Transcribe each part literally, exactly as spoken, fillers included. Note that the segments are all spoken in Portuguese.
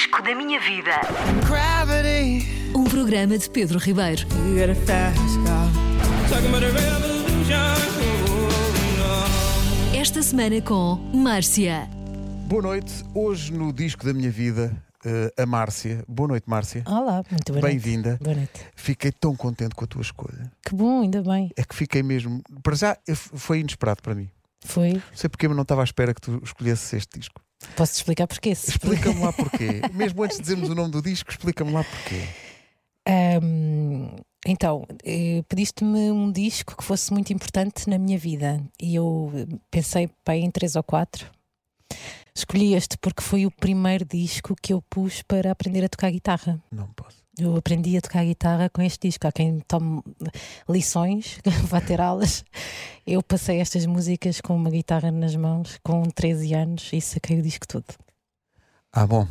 disco da minha vida. Gravity. Um programa de Pedro Ribeiro. You got a fast car. Talking about a revolution. Oh, no. Esta semana com Márcia. Boa noite. Hoje no disco da minha vida, uh, a Márcia. Boa noite, Márcia. Olá, muito boa noite. Bem-vinda. Boa noite. Fiquei tão contente com a tua escolha. Que bom, ainda bem. É que fiquei mesmo. Para já, foi inesperado para mim. Foi. Não sei porque, mas não estava à espera que tu escolhesses este disco. Posso-te explicar porquê? Explica-me lá porquê. Mesmo antes de dizermos o nome do disco, explica-me lá porquê. Um, então, eh, pediste-me um disco que fosse muito importante na minha vida e eu pensei bem em três ou quatro. Escolhi este porque foi o primeiro disco que eu pus para aprender a tocar guitarra. Não posso. Eu aprendi a tocar guitarra com este disco. Há quem tome lições, vai ter aulas. Eu passei estas músicas com uma guitarra nas mãos, com treze anos, e saquei o disco todo. Ah, bom.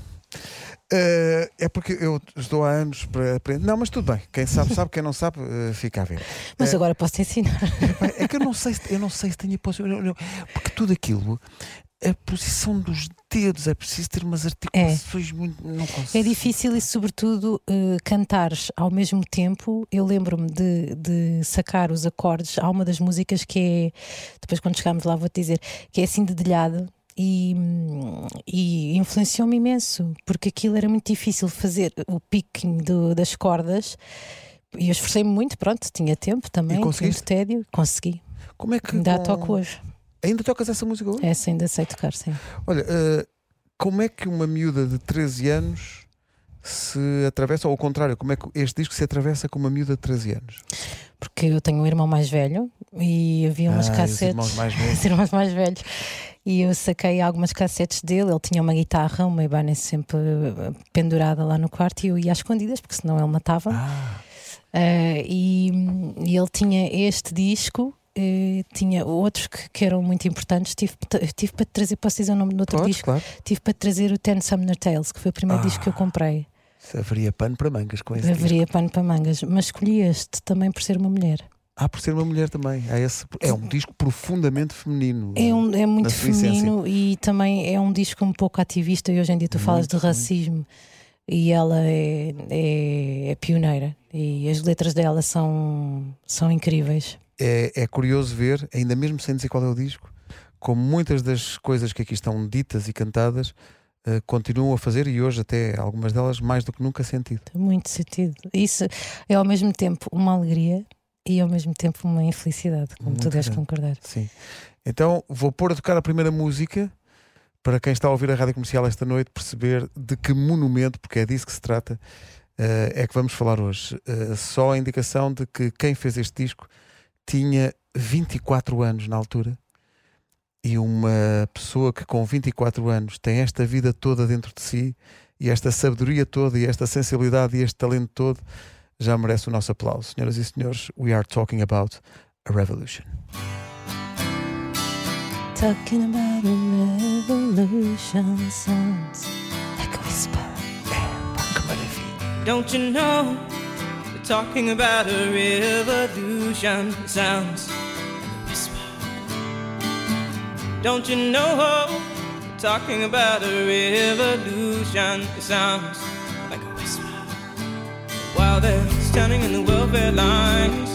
Uh, é porque eu estou há anos para aprender. Não, mas tudo bem. Quem sabe, sabe. Quem não sabe, uh, fica a ver. Mas uh, agora posso-te ensinar. É que eu não sei se, eu não sei se tenho possibilidade. Porque tudo aquilo, a posição dos dedos, é preciso ter umas articulações é. muito. Não consigo. É difícil e, sobretudo, uh, cantares ao mesmo tempo. Eu lembro-me de, de sacar os acordes. Há uma das músicas que é, depois quando chegarmos lá vou-te dizer, que é assim dedilhado e, e influenciou-me imenso, porque aquilo era muito difícil fazer o picking do, das cordas. E eu esforcei-me muito, pronto, tinha tempo também, tinha muito tédio, consegui. Como é que ainda com... toco hoje. Ainda tocas essa música hoje? Essa ainda sei tocar, sim. Olha, uh, como é que uma miúda de treze anos se atravessa, ou ao contrário, como é que este disco se atravessa com uma miúda de treze anos? Porque eu tenho um irmão mais velho e havia umas ah, cassetes. Os irmãos mais velhos. Os irmãos mais velhos. E eu saquei algumas cassetes dele. Ele tinha uma guitarra, uma Ibanez sempre pendurada lá no quarto, e eu ia às escondidas, porque senão ele matava. Ah. Uh, e, e ele tinha este disco. Uh, tinha outros que, que eram muito importantes. Tive, tive para te trazer, posso dizer o nome do outro Podes, disco? Claro. Tive para te trazer o Ten Sumner Tales, que foi o primeiro ah, disco que eu comprei. Haveria pano para mangas com esse Haveria disco. pano para mangas, mas escolhi este também por ser uma mulher. Ah, por ser uma mulher também. Ah, esse, é um disco profundamente feminino. É, um, é muito feminino essência. E também é um disco um pouco ativista. E hoje em dia tu muito, falas de racismo muito. E ela é, é, é pioneira. E as letras dela são, são incríveis. É, é curioso ver, ainda mesmo sem dizer qual é o disco, como muitas das coisas que aqui estão ditas e cantadas uh, continuam a fazer, e hoje até algumas delas mais do que nunca sentido. Tem muito sentido. Isso é ao mesmo tempo uma alegria e ao mesmo tempo uma infelicidade, como muito tu deves concordar. Sim. Então vou pôr a tocar a primeira música para quem está a ouvir a Rádio Comercial esta noite perceber de que monumento, porque é disso que se trata, uh, é que vamos falar hoje. Uh, só a indicação de que quem fez este disco tinha vinte e quatro anos na altura, e uma pessoa que com vinte e quatro anos tem esta vida toda dentro de si, e esta sabedoria toda, e esta sensibilidade e este talento todo, já merece o nosso aplauso. Senhoras e senhores, we are talking about a revolution. Talking about a revolution sounds like a whisper. É, que maravilha. Don't you know? Talking about a revolution sounds like a whisper. Don't you know? Talking about a revolution sounds like a whisper. While they're standing in the welfare lines,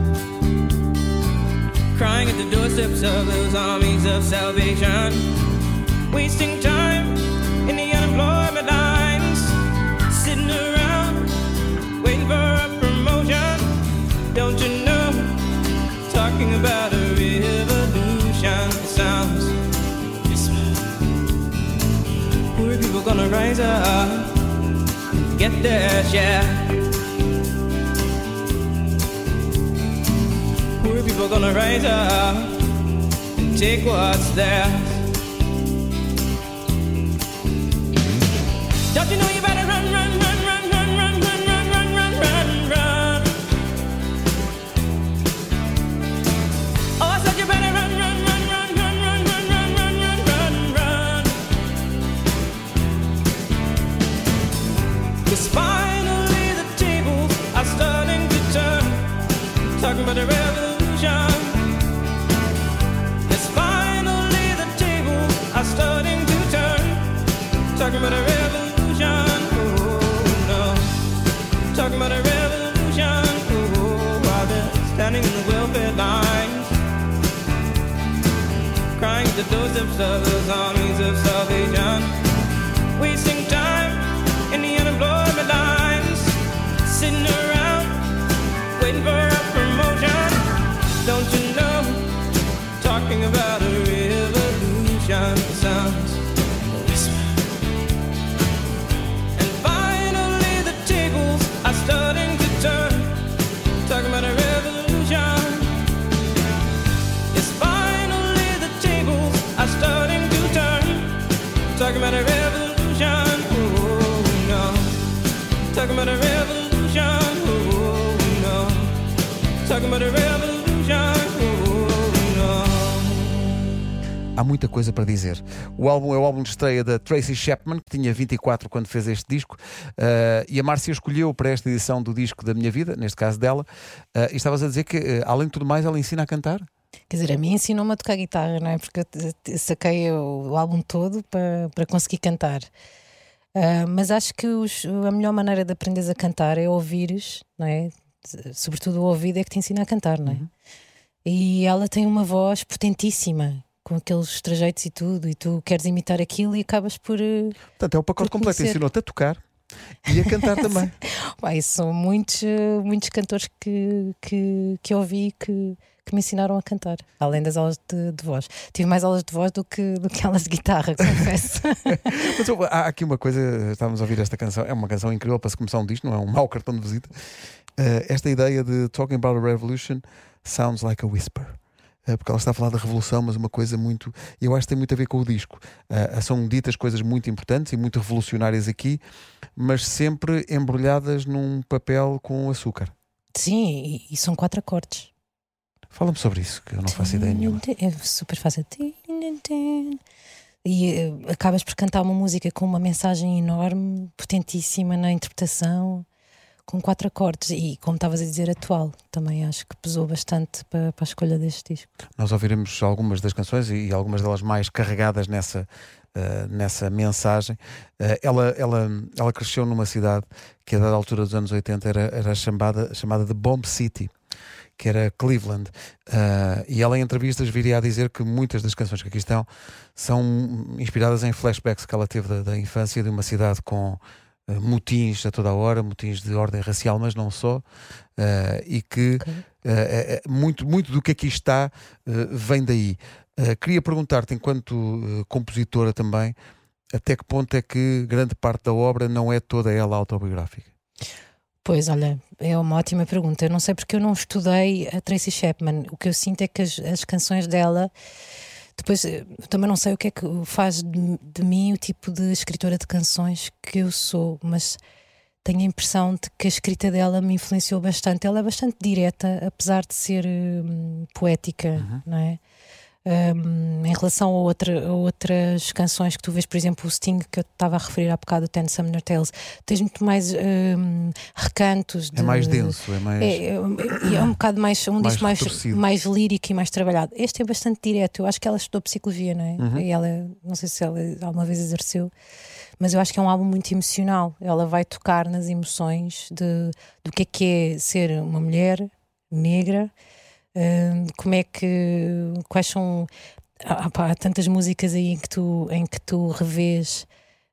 crying at the doorsteps of those armies of salvation, wasting time in the unemployment lines, sitting around waiting for a promotion. Don't you know? Talking about a revolution sounds whisper. Poor people gonna rise up, get their share. Poor people gonna rise up and take what's theirs. Don't you know you better run, run, run, run, run, run, run, run, run, run, run, run. Oh, I said you better run, run, run, run, run, run, run, run, run, run, run. 'Cause finally the tables are starting to turn. Talking about a revolution. 'Cause finally the tables are starting to turn. Talking about a revolution. the doorsteps of those armies of salvation. Wasting time in the unemployment lines, sitting around waiting for a promotion. Don't you know, talking about a revolution sounds a whisper. And finally the tables are starting to turn, talking about a revolution. Yes, finally the tables are starting to turn, talking about a revolution. Oh no, talking about a revolution. Oh no, talking about a revolution. Há muita coisa para dizer. O álbum é o álbum de estreia da Tracy Chapman, que tinha vinte e quatro quando fez este disco, uh, e a Márcia escolheu para esta edição do disco da minha vida, neste caso dela, uh, e estavas a dizer que, uh, além de tudo mais, ela ensina a cantar? Quer dizer, a mim ensinou-me a tocar guitarra, não é? Porque eu saquei o, o álbum todo para, para conseguir cantar. Uh, mas acho que os, a melhor maneira de aprenderes a cantar é ouvires, não é? Sobretudo o ouvido é que te ensina a cantar, não é? Uhum. E ela tem uma voz potentíssima, com aqueles trajeitos e tudo, e tu queres imitar aquilo e acabas por. Portanto, é o pacote completo. Ensinou-te a tocar e a cantar também. Uai, são muitos, muitos cantores que, que, que eu ouvi que, que me ensinaram a cantar, além das aulas de, de voz. Tive mais aulas de voz do que, do que aulas de guitarra, confesso. Mas há aqui uma coisa, estávamos a ouvir esta canção, é uma canção incrível para se começar um disco, não é um mau cartão de visita. Uh, esta ideia de Talking About a Revolution sounds like a whisper. Porque ela está a falar da revolução, mas uma coisa muito. Eu acho que tem muito a ver com o disco. Uh, são ditas coisas muito importantes e muito revolucionárias aqui, mas sempre embrulhadas num papel com açúcar. Sim, e, e são quatro acordes. Fala-me sobre isso, que eu não faço ideia nenhuma. É super fácil. E uh, acabas por cantar uma música com uma mensagem enorme, potentíssima na interpretação, com quatro acordes e, como estavas a dizer, atual. Também acho que pesou bastante para, para a escolha deste disco. Nós ouviremos algumas das canções e, e algumas delas mais carregadas nessa, uh, nessa mensagem. Uh, ela, ela, ela cresceu numa cidade que a dada altura dos anos oitenta era, era chamada, chamada de Bomb City, que era Cleveland. Uh, e ela em entrevistas viria a dizer que muitas das canções que aqui estão são inspiradas em flashbacks que ela teve da, da infância, de uma cidade com Uh, motins a toda a hora, motins de ordem racial, mas não só, uh, e que okay. uh, é, é, muito, muito do que aqui está uh, vem daí. Uh, queria perguntar-te, enquanto uh, compositora também, até que ponto é que grande parte da obra não é toda ela autobiográfica? Pois, olha, é uma ótima pergunta. Eu não sei porque eu não estudei a Tracy Chapman. O que eu sinto é que as, as canções dela. Depois, eu também não sei o que é que faz de, de mim o tipo de escritora de canções que eu sou, mas tenho a impressão de que a escrita dela me influenciou bastante. Ela é bastante direta, apesar de ser hum, poética, uhum. não é? Um, em relação a, outra, a outras canções que tu vês, por exemplo, o Sting, que eu estava a referir há bocado, o Ten Sumner Tales, tens muito mais um, recantos. De, é mais denso, é mais. É, é, é um bocado mais, um disco mais, mais lírico e mais trabalhado. Este é bastante direto. Eu acho que ela estudou psicologia, não é? Uhum. E ela, não sei se ela alguma vez exerceu, mas eu acho que é um álbum muito emocional. Ela vai tocar nas emoções de, do que é que é ser uma mulher negra. Uh, como é que quais são ah, pá, há tantas músicas aí em que tu, em que tu revês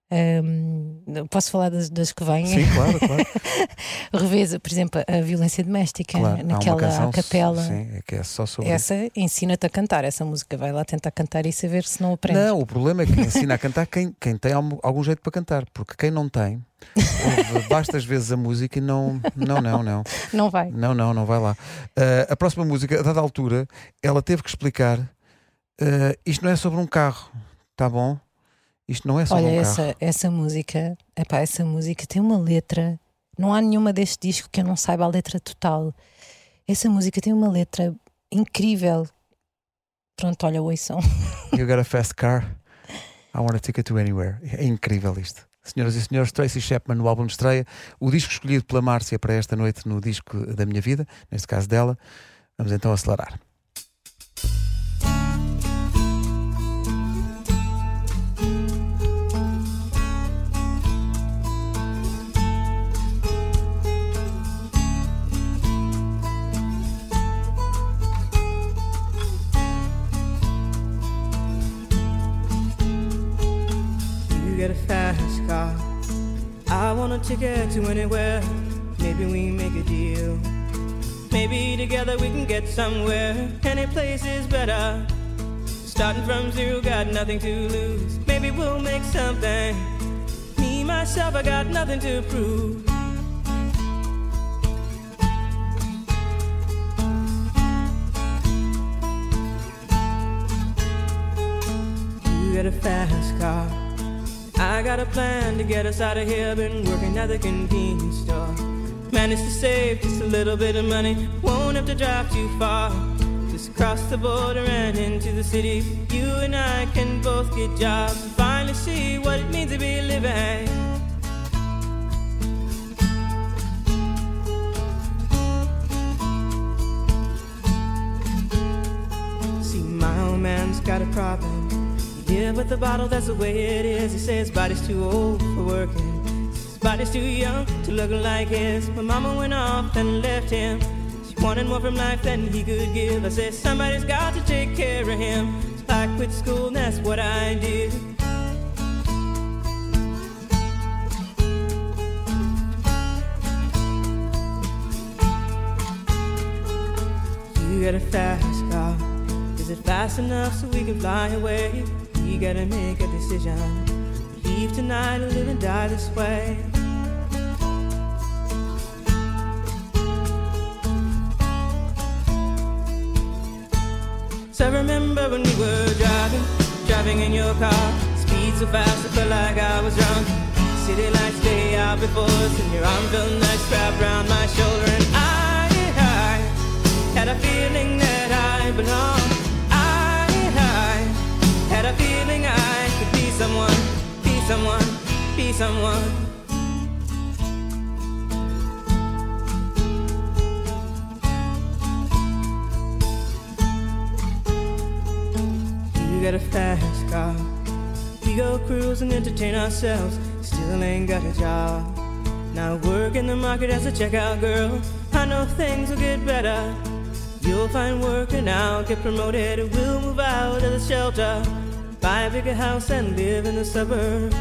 um, posso falar das, das que vêm? Sim, claro, claro. Revês, por exemplo, a violência doméstica, claro, naquela canção, capela. Sim, é que é só sobre essa isso. Ensina-te a cantar essa música, vai lá tentar cantar e saber se não aprende. Não, o problema é que ensina a cantar quem, quem tem algum jeito para cantar, porque quem não tem ouve bastas vezes a música e não, não, não, não. Não vai. Não, não, não vai lá. Uh, a próxima música, a dada altura, ela teve que explicar: uh, isto não é sobre um carro, tá bom? Isto não é sobre Olha, um essa, carro. essa música, epá, essa música tem uma letra. Não há nenhuma deste disco que eu não saiba a letra total. Essa música tem uma letra incrível. Pronto, olha, ouçam. You got a fast car, I want to take it to anywhere. É incrível isto. Senhoras e senhores, Tracy Chapman no álbum de estreia, o disco escolhido pela Márcia para esta noite no disco da minha vida, neste caso dela. Vamos então acelerar. get a fast car. I want a ticket to anywhere. Maybe we make a deal. Maybe together we can get somewhere. Any place is better. Starting from zero, got nothing to lose. Maybe we'll make something. Me, myself, I got nothing to prove. You got a fast car. I got a plan to get us out of here. Been working at the convenience store. Managed to save just a little bit of money. Won't have to drive too far. Just cross the border and into the city. You and I can both get jobs and finally see what it means to be living. See, my old man's got a problem. He live with the bottle, that's the way it is. He says his body's too old for working. His body's too young to look like his. My mama went off and left him. She wanted more from life than he could give. I said somebody's got to take care of him. So I quit school and that's what I did. You got a fast car. Is it fast enough so we can fly away? We gotta make a decision. Leave tonight or live and die this way. So I remember when we were driving, driving in your car. Speed so fast I felt like I was drunk. City lights day out before us, and your arm felt nice wrapped around my shoulder. And I, I had a feeling that I belonged. I, I had a feeling I could be someone, be someone, be someone. You got a fast car. We go cruise and entertain ourselves. Still ain't got a job. Now work in the market as a checkout girl. I know things will get better. You'll find work and I'll get promoted. We'll move out of the shelter, buy a bigger house and live in the suburbs.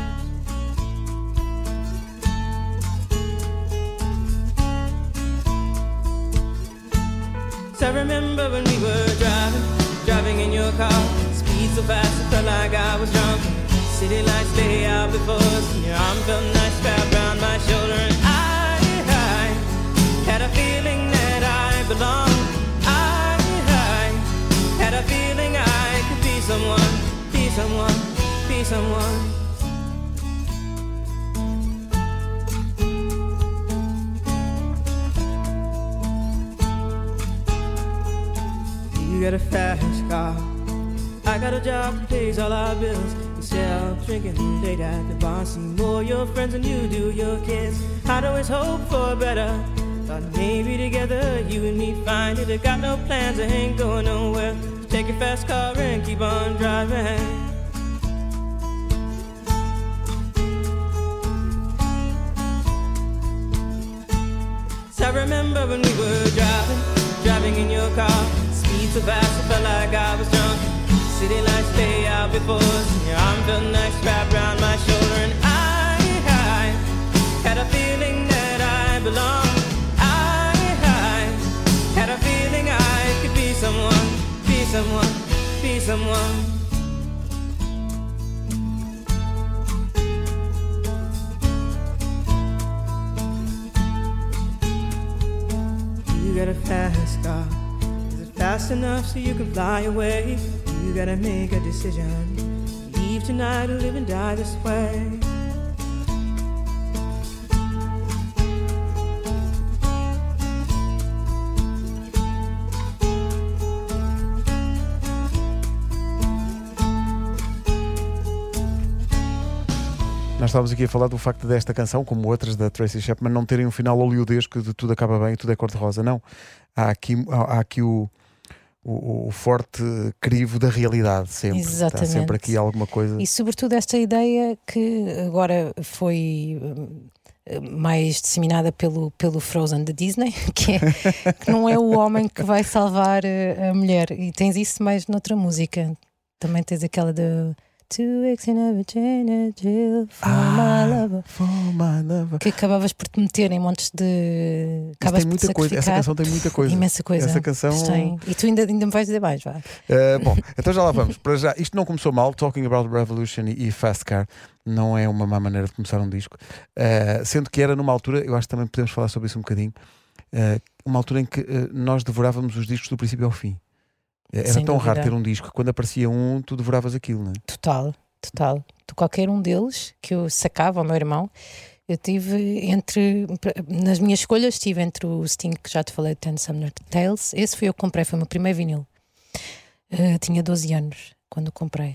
So I remember when we were driving, driving in your car. Speed so fast it felt like I was drunk. City lights lay out before us, and your arm felt nice wrapped around my shoulder. And I, I had a feeling that I belonged. I, I had a feeling I could be someone, be someone, be someone. You got a fast car. I got a job that pays all our bills. You sell drinking late at the bar. See more your friends than you do your kids. I'd always hope for better. Thought maybe together you and me find it. I got no plans, I ain't going nowhere. So take your fast car and keep on driving. So I remember when we were driving, driving in your car. Speed so fast I felt like I was drunk. City lights lay out before us, and your arm felt nice wrapped around my shoulder. And I, I had a feeling that I belonged. I, I had a feeling I could be someone, be someone, be someone. You got a fast car. Is it fast enough so you can fly away? You gotta make a decision. Leave tonight or live and die this way. Nós estávamos aqui a falar do facto desta canção, como outras da Tracy Chapman, não terem um final hollywoodesco de tudo acaba bem, tudo é cor-de-rosa. Não. Há aqui, há, há aqui o, o, o forte crivo da realidade, sempre. Exatamente. Está sempre aqui alguma coisa. E sobretudo esta ideia que agora foi mais disseminada pelo, pelo Frozen da Disney, que, é, que não é o homem que vai salvar a mulher. E tens isso mais noutra música. Também tens aquela de two weeks in a Virginia jail for Ah, my lover. For my lover. Que acabavas por te meter em montes de. Isso Acabas tem por te muita coisa. Essa sacrificar. canção tem muita coisa. Imensa coisa. Essa canção. Tem. E tu ainda, ainda me vais dizer mais, vá. Uh, bom, então já lá vamos. Para já, isto não começou mal. Talking About Revolution e Fast Car não é uma má maneira de começar um disco. Uh, sendo que era numa altura, eu acho que também podemos falar sobre isso um bocadinho, uh, uma altura em que uh, nós devorávamos os discos do princípio ao fim. Era Sem tão dúvida. raro ter um disco que quando aparecia um, tu devoravas aquilo, não é? Total, total. Tu, qualquer um deles que eu sacava ao meu irmão, eu tive entre. Nas minhas escolhas, tive entre o Sting, que já te falei, Ten Summer Tales. Esse foi eu que comprei, foi o meu primeiro vinil. Uh, tinha doze anos quando o comprei.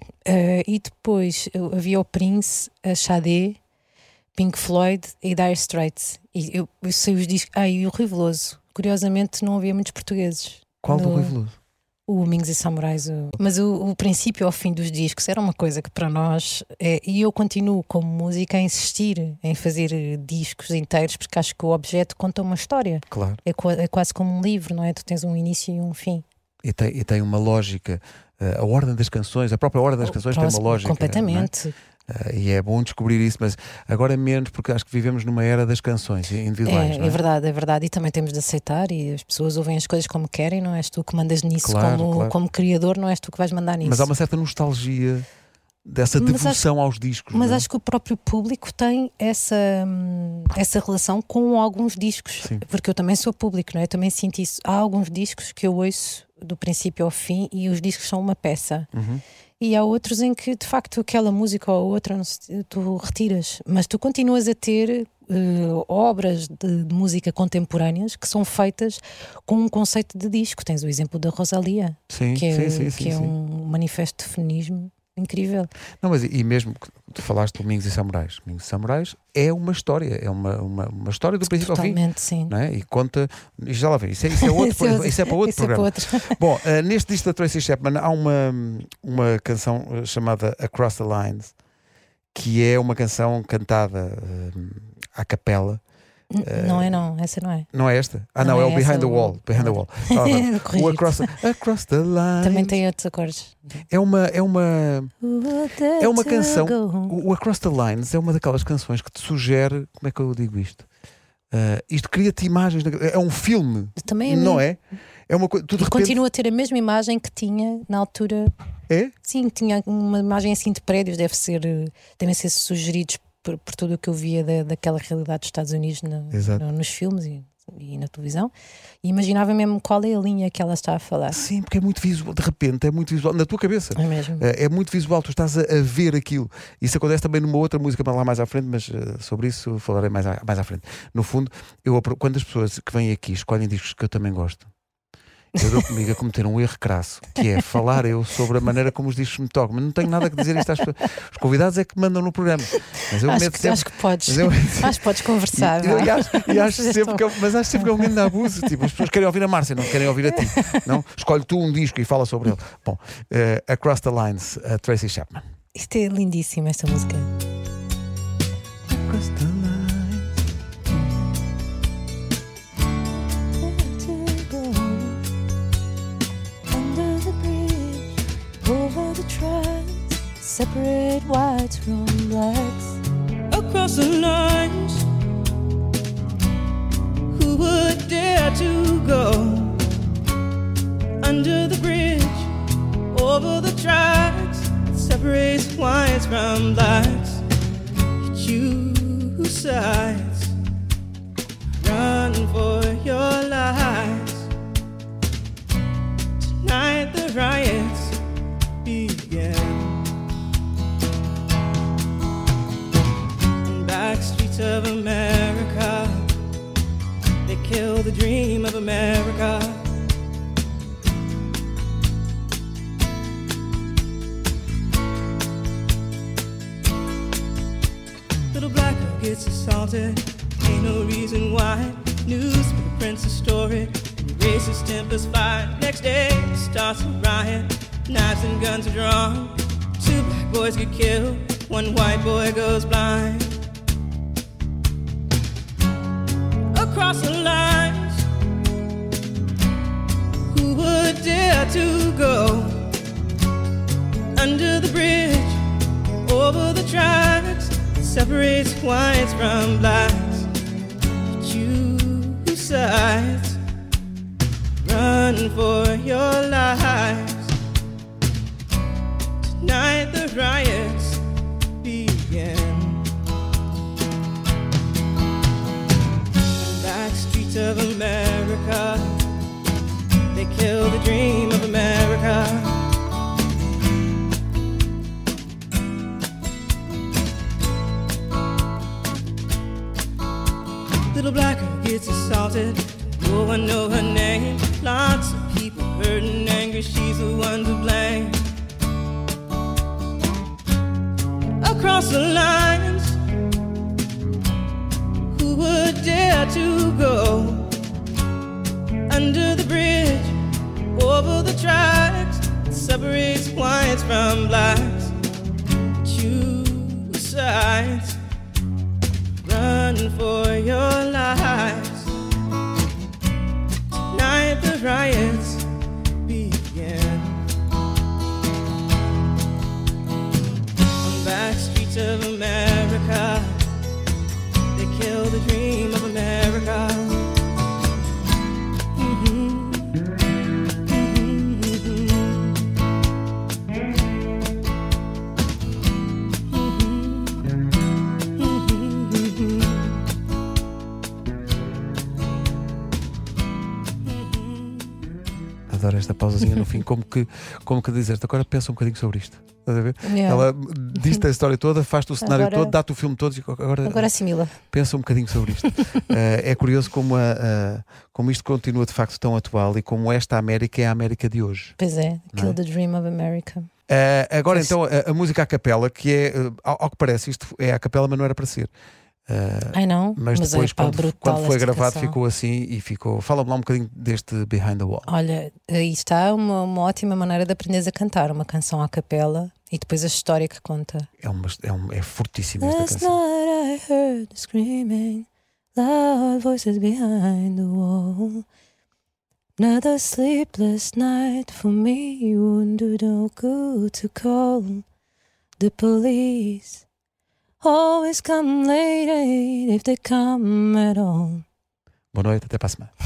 Uh, e depois eu, havia o Prince, a Sade, Pink Floyd e Dire Straits. E eu, eu sei os discos. Ah, e o Rui Veloso. Curiosamente, não havia muitos portugueses. Qual do No- Rui Veloso? O Wings e Samurais. o- Mas o, o princípio ao fim dos discos era uma coisa que para nós. É, e eu continuo como música a insistir em fazer eh, discos inteiros, porque acho que o objeto conta uma história. Claro. É, qua- é quase como um livro, não é? Tu tens um início e um fim. E tem, e tem uma lógica. Uh, a ordem das canções, a própria ordem das canções tem uma Próximo, lógica. completamente. não é? Uh, e é bom descobrir isso, mas agora menos, porque acho que vivemos numa era das canções individuais. É, não é verdade, é verdade. E também temos de aceitar. E as pessoas ouvem as coisas como querem, não és tu que mandas nisso Claro, como, claro. como criador, não és tu que vais mandar nisso. Mas há uma certa nostalgia dessa Mas devoção aos discos. Mas não é? acho que o próprio público tem essa, hum, essa relação com alguns discos. Sim. Porque eu também sou público, não é? Eu também sinto isso. Há alguns discos que eu ouço do princípio ao fim e os discos são uma peça. Uhum. E há outros em que de facto aquela música ou outra não se- tu retiras, mas tu continuas a ter eh, obras de, de música contemporâneas que são feitas com um conceito de disco. Tens o exemplo da Rosalia, Sim, que é, sim, sim, sim, que é sim. um manifesto de feminismo incrível. Não, mas e e mesmo que tu falaste do Mingos e Samurais. Mingos e Samurais é uma história, é uma, uma, uma história do princípio ao fim. Totalmente, sim. Não é? E conta, e já lá vem, isso é, isso é, outro, Isso é- isso é para outro isso é programa. para outro. Bom, eh, neste disco da Tracy Chapman há uma, uma canção eh, chamada Across the Lines, que é uma canção cantada eh, à capela. N- Não é, não, essa não é. Não é esta? Ah, não, Não é, é o Behind essa, the o- Wall. Behind the Wall. Ah, vai. o Corrigido. across, the, across the Lines. Também tem outros acordes. É uma, é uma, é uma canção. Go. O, o Across the Lines é uma daquelas canções que te sugere. Como é que eu digo isto? Ah, isto cria-te imagens. na- É um filme, Também é a não mim. é? É uma coisa. Tu de E repente. continua a ter a mesma imagem que tinha na altura. É? Sim, tinha uma imagem assim de prédios, deve ser, eh, devem ser sugeridos por, por tudo o que eu via da, daquela realidade dos Estados Unidos na- Exato. no- nos filmes e, e na televisão. E imaginava mesmo qual é a linha que ela está a falar. Sim, porque é muito visual. De repente é muito visual. Na tua cabeça. É mesmo. É é muito visual, tu estás a, a ver aquilo. Isso acontece também numa outra música lá mais à frente, mas eh, sobre isso falarei mais à, mais à frente. No fundo, eu, apro- quando as pessoas que vêm aqui escolhem discos que eu também gosto, eu dou comigo a cometer um erro crasso, que é falar eu sobre a maneira como os discos me tocam. Mas não tenho nada a dizer isto às pessoas. Os convidados é que mandam no programa. Mas eu Acho meto que, sempre. acho que podes. Mas eu- Acho que podes conversar. E, eu- vá. e acho, e acho Sugestão. sempre que é, mas acho sempre que é um grande abuso. Tipo, as pessoas querem ouvir a Márcia, não querem ouvir a ti. Não? Escolhe tu um disco e fala sobre ele. Bom, eh, Across the Lines, a Tracy Chapman. Isto é lindíssimo, esta música. Across the lines. Under the bridge, over the tracks, separate whites from blacks. Across the lines, who would dare to go under the bridge, over the tracks that separates whites from blacks? You choose sides, run for your lives. Tonight the riots begin. Back streets of America, they kill the dream of America. Little black girl gets assaulted, ain't no reason why. Newspaper prints a story, and racist tempers fight. Next day starts a riot, knives and guns are drawn. Two black boys get killed, one white boy goes blind. Across the lines, who would dare to go under the bridge, over the tracks that separates whites from blacks. Choose sides, run for your lives. Tonight the riots begin. Back streets of America, they kill the dream of America. Little black girl gets assaulted, no one know her name. Lots of people hurt and angry, she's the one to blame. Across the lines, who would dare to go under the bridge, over the tracks that separates whites from blacks? Choose sides, run for your lives. Tonight the riots begin. On back streets of America, they kill the dream of America. Mm-hmm. Mm-hmm. Adoro esta pausazinha no fim, como que, como que dizer-te, agora pensa um bocadinho sobre isto. Estás a ver? Yeah. Ela diz-te a história toda, faz-te o cenário Agora- todo, dá-te o filme todo e agora, Agora assimila. pensa um bocadinho sobre isto. Eh, é curioso como, a, a- como isto continua de facto tão atual e como esta América é a América de hoje. Pois é, Não Kill é? the Dream of America. Eh, agora Pois. então a, a música à capela, que é, eh, ao, ao que parece, isto é à capela, mas não era para ser. Eh, Ai não? mas depois, é, pá, quando, brutal quando foi esta gravado, canção. ficou assim e ficou. Fala-me lá um bocadinho deste Behind the Wall. Olha, aí está uma, uma ótima maneira de aprenderes a cantar uma canção à capela e depois a história que conta. É, uma, é, um, é fortíssima esta Last canção. night I heard screaming, loud voices behind the wall. Another sleepless night for me. Wouldn't do no good to call the police. Always come late if they come at all. Boa noite, até para a semana.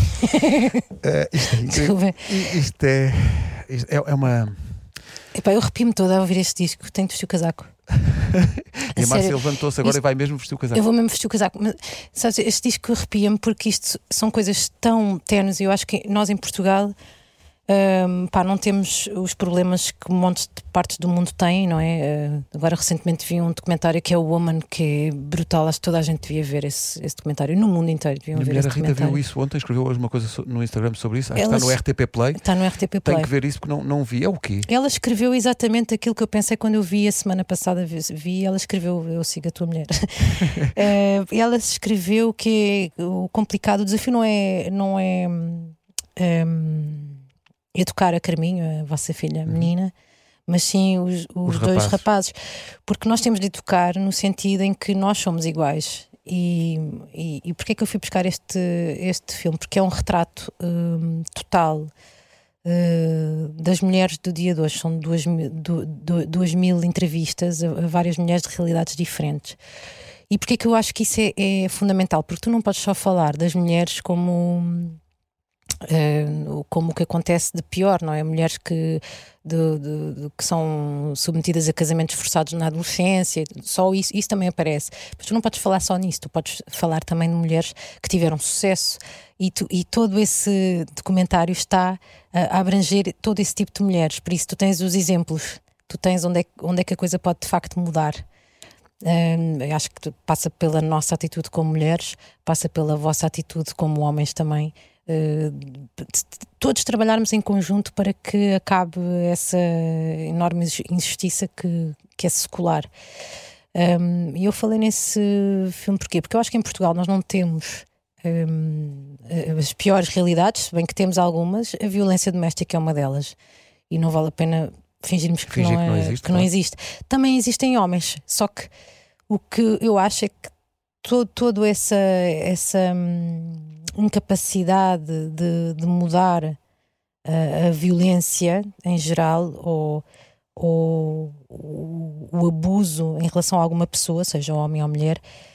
Eh, isto, é incrível. Desculpa. Isto é, isto é, é uma. Epá, eu arrepio-me toda a ouvir este disco. Tenho de vestir o casaco. E a Márcia sério, levantou-se agora isto- e vai mesmo vestir o casaco. Eu vou mesmo vestir o casaco. Mas, sabes, este disco arrepia-me porque isto são coisas tão ternas e eu acho que nós em Portugal hum, pá, não temos os problemas que um monte de partes do mundo têm, não é? Uh, agora recentemente vi um documentário que é o Woman, que é brutal. Acho que toda a gente devia ver esse, esse documentário. No mundo inteiro deviam Minha ver mulher esse a Rita documentário. viu isso ontem, escreveu hoje uma coisa so- no Instagram sobre isso. Acho que Elas- está no R T P Play. Está no R T P Play. Tenho que ver isso porque não, não vi. É o quê? Ela escreveu exatamente aquilo que eu pensei quando eu vi a semana passada. Vi, vi ela escreveu, eu sigo a tua mulher. Eh, ela escreveu que é o complicado, o desafio não é, não é hum, hum, educar a Carminho, a vossa filha menina, mas sim os, os Os dois rapazes. rapazes, porque nós temos de educar no sentido em que nós somos iguais. E, e, e porquê é que eu fui buscar este, este filme? Porque é um retrato hum, total Uh, das mulheres do dia de hoje. São duas, mil- du- du- duas mil entrevistas a, a várias mulheres de realidades diferentes. E porquê que eu acho que isso é, é fundamental? Porque tu não podes só falar das mulheres como uh, como o que acontece de pior, não é? Mulheres que, de, de- de- que são submetidas a casamentos forçados na adolescência, só isso, isso também aparece. Mas tu não podes falar só nisso, tu podes falar também de mulheres que tiveram sucesso. E, tu- e todo esse documentário está a, a abranger todo esse tipo de mulheres. Por isso tu tens os exemplos, tu tens onde é, que- onde é que a coisa pode de facto mudar. Hum, eu acho que passa pela nossa atitude como mulheres, passa pela vossa atitude como homens também. Uh, de- de- todos trabalharmos em conjunto para que acabe essa enorme injustiça que, que é secular. Um, E eu falei nesse filme porquê? Porque eu acho que em Portugal nós não temos hum, as piores realidades, se bem que temos algumas. A violência doméstica é uma delas e não vale a pena fingirmos que, Fingir não, que não é- existe, que não claro. existe. Também existem homens, só que o que eu acho é que todo, todo essa, essa hum, incapacidade de, de mudar a, a violência em geral ou, ou o, o abuso em relação a alguma pessoa, seja homem ou mulher,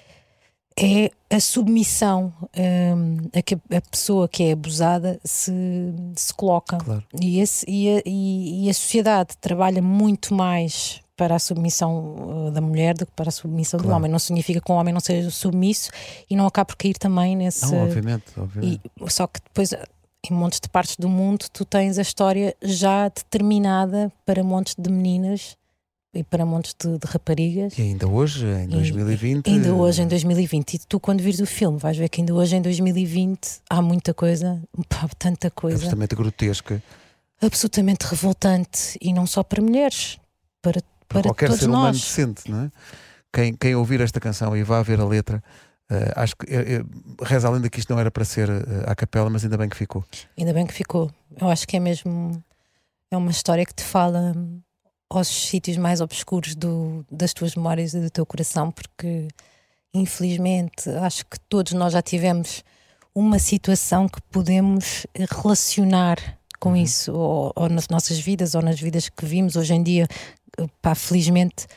é a submissão um, a que a pessoa que é abusada se, se coloca. Claro. E, esse, e, a, e, e a sociedade trabalha muito mais para a submissão uh, da mulher do que para a submissão Claro. do homem. Não significa que o homem não seja submisso e não acaba por cair também nesse. Não, obviamente, obviamente. E, só que depois, em montes de partes do mundo, tu tens a história já determinada para montes de meninas e para montes de, de raparigas. E ainda hoje, em dois mil e vinte. E, ainda hoje, em dois mil e vinte. E tu, quando vires o filme, vais ver que ainda hoje, em dois mil e vinte, há muita coisa, pá, tanta coisa. Absolutamente grotesca. Absolutamente revoltante. E não só para mulheres, para, Para para qualquer todos ser humano nós. decente, não é? Quem, quem ouvir esta canção e vá ver a letra, uh, acho que uh, uh, reza a lenda que isto não era para ser uh, à capela, mas ainda bem que ficou. Ainda bem que ficou. Eu acho que é mesmo. É uma história que te fala aos sítios mais obscuros do, das tuas memórias e do teu coração, porque infelizmente acho que todos nós já tivemos uma situação que podemos relacionar com Uhum. isso, ou, ou nas nossas vidas, ou nas vidas que vimos hoje em dia. Pá, felizmente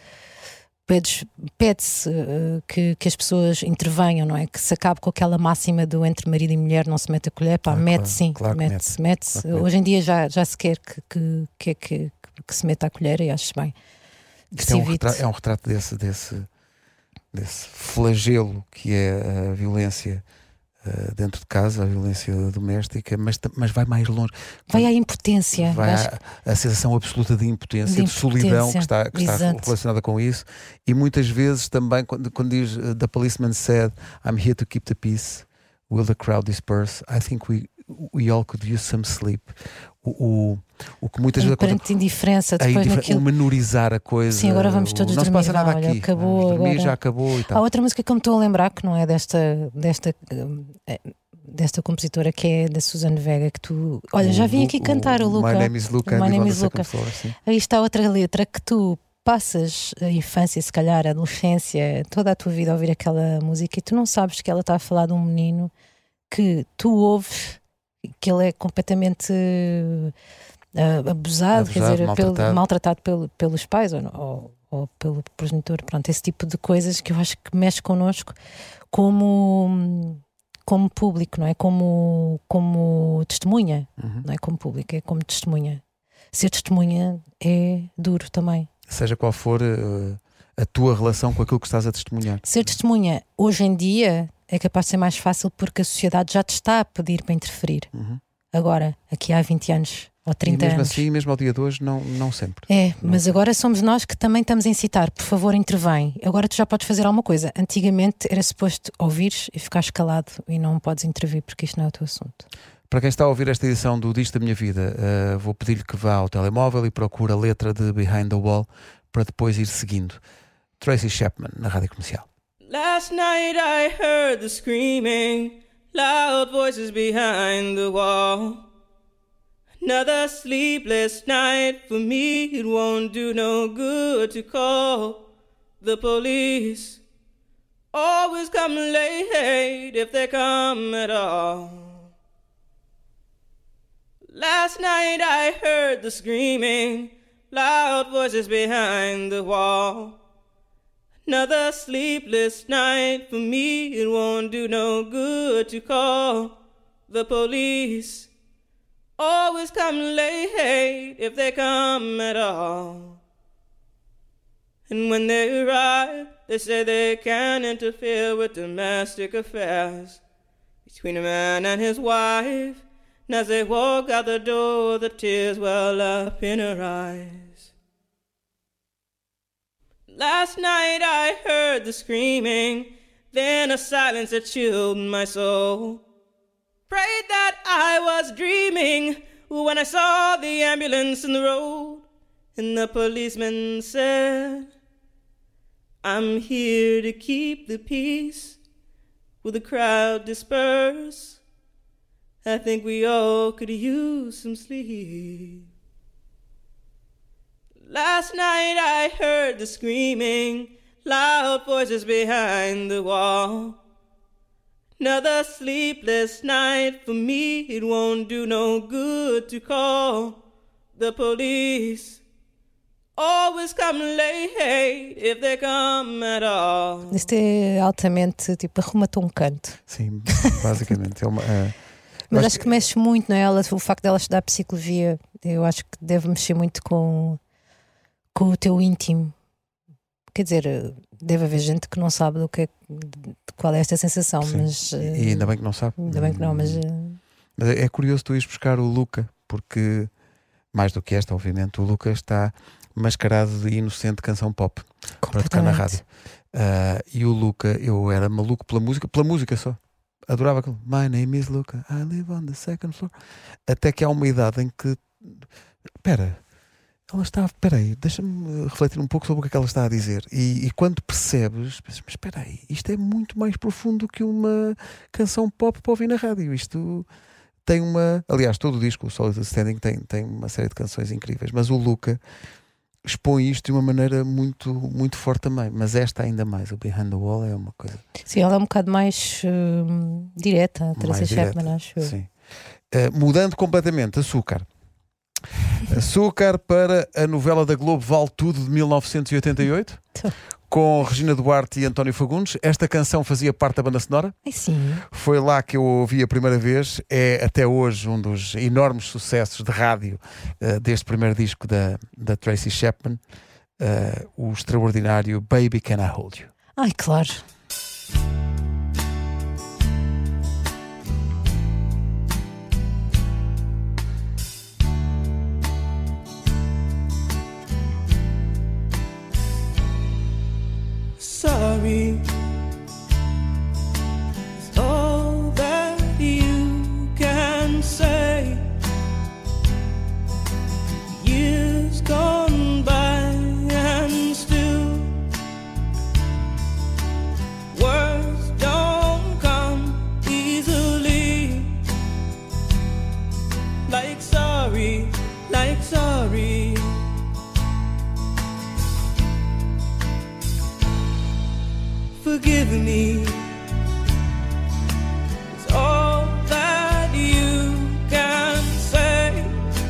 pedes- pede-se uh, que, que as pessoas intervenham, não é? Que se acabe com aquela máxima do entre marido e mulher não se mete a colher, pá, Ah, mete claro, sim, claro que mete-se, mete-se. Claro que mete. Hoje em dia já, já se quer que, que, que, que, que se meta a colher, e acho bem. Que Isto é se um, evite. retrato, é um retrato desse, desse, desse flagelo que é a violência uh, dentro de casa, a violência doméstica, mas, ta- mas vai mais longe. Vai à impotência. Vai vais- à, à sensação absoluta de impotência, De de solidão que impotência, está, que está exato. relacionada com isso. E muitas vezes também, quando, quando diz uh, The policeman said, I'm here to keep the peace, will the crowd disperse? I think we, we all could use some sleep. O, o, o que muitas vezes acontece, Perante indiferença, a depois indifer- naquilo. o menorizar a coisa. Sim, agora vamos o- todos não se dormir, passa nada vá, olha, aqui. acabou Vamos dormir, agora. já acabou e Há tal. outra música que eu me estou a lembrar, que não é desta, desta, hum, eh, desta compositora, que é da Suzanne Vega, que tu. Olha, O já vim Lu- aqui cantar o, Luca. My name is Luca. My and name on the is second Luca. floor, sim. Aí está outra letra que tu passas a infância, se calhar a adolescência, toda a tua vida a ouvir aquela música, e tu não sabes que ela está a falar de um menino que tu ouves, que ele é completamente uh, abusado, quer Abusado, dizer, maltratado. pelo, maltratado pelo, pelos pais ou, ou, ou pelo progenitor. Pronto, esse tipo de coisas que eu acho que mexe connosco como, como público, não é? Como, como testemunha, Uhum. não é como público, é como testemunha. Ser testemunha é duro também. Seja qual for uh, a tua relação com aquilo que estás a testemunhar. Ser testemunha hoje em dia é capaz de ser mais fácil porque a sociedade já te está a pedir para interferir. Uhum. Agora, aqui há vinte anos ou E trinta mesmo anos. assim, mesmo ao dia de hoje, não, não sempre. É, Não mas sei. agora somos nós que também estamos a incitar. Por favor, intervém. Agora tu já podes fazer alguma coisa. Antigamente era suposto ouvires e ficares calado e não podes intervir porque isto não é o teu assunto. Para quem está a ouvir esta edição do Disto da Minha Vida, uh, vou pedir-lhe que vá ao telemóvel e procure a letra de Behind the Wall para depois ir seguindo. Tracy Chapman, na Rádio Comercial. Last night I heard the screaming, loud voices behind the wall. Another sleepless night for me, it won't do no good to call the police. Always come late if they come at all. Last night I heard the screaming, loud voices behind the wall. Another sleepless night for me, it won't do no good to call the police. Always come late if they come at all. And when they arrive, they say they can't interfere with domestic affairs between a man and his wife. And as they walk out the door, the tears well up in her eyes. Last night I heard the screaming, then a silence that chilled my soul. Prayed that I was dreaming when I saw the ambulance in the road. And the policeman said, I'm here to keep the peace. Will the crowd disperse? I think we all could use some sleep. Last night I heard the screaming, loud voices behind the wall. Another sleepless night for me, it won't do no good to call the police. always come late if they come at all. Isto é altamente tipo arruma-te um canto. Sim, basicamente. É uma, é, Mas acho acho que mexe muito, não é? Ela, o facto dela estudar psicologia, eu acho que deve mexer muito com, com o teu íntimo. Quer dizer, deve haver gente que não sabe do que é, de qual é esta sensação, sim. mas E ainda bem que não sabe. ainda bem que não, mas uh, Mas é curioso tu ires buscar o Luca, porque mais do que esta, obviamente, o Luca está mascarado de inocente canção pop para tocar na rádio. Uh, e o Luca, eu era maluco pela música, pela música só. Adorava aquilo. My name is Luca, I live on the second floor. Até que há uma idade em que. Espera, ela está. Espera aí, deixa-me refletir um pouco sobre o que é que ela está a dizer. E, e quando percebes, pensas, mas espera aí, isto é muito mais profundo que uma canção pop para ouvir na rádio. Isto tem uma. Aliás, todo o disco, o Solid Standing, tem, tem uma série de canções incríveis, mas o Luca expõe isto de uma maneira muito, muito forte também. Mas esta ainda mais, o Behind the Wall é uma coisa. sim, ela é um bocado mais uh, direta, a Tracy Mais direta, Chapman, acho eu. sim. Uh, mudando completamente, Açúcar. Açúcar para a novela da Globo Vale Tudo de mil novecentos e oitenta e oito, com Regina Duarte e António Fagundes. Esta canção fazia parte da banda sonora. Ai, sim. Foi lá que eu ouvi a primeira vez. É até hoje um dos enormes sucessos de rádio uh, deste primeiro disco da, da Tracy Chapman, uh, o extraordinário Baby Can I Hold You. Ai, claro. Sorry is all that you can say. Years gone by and still words don't come easily. Like sorry, like sorry. Forgive me is all that you can say.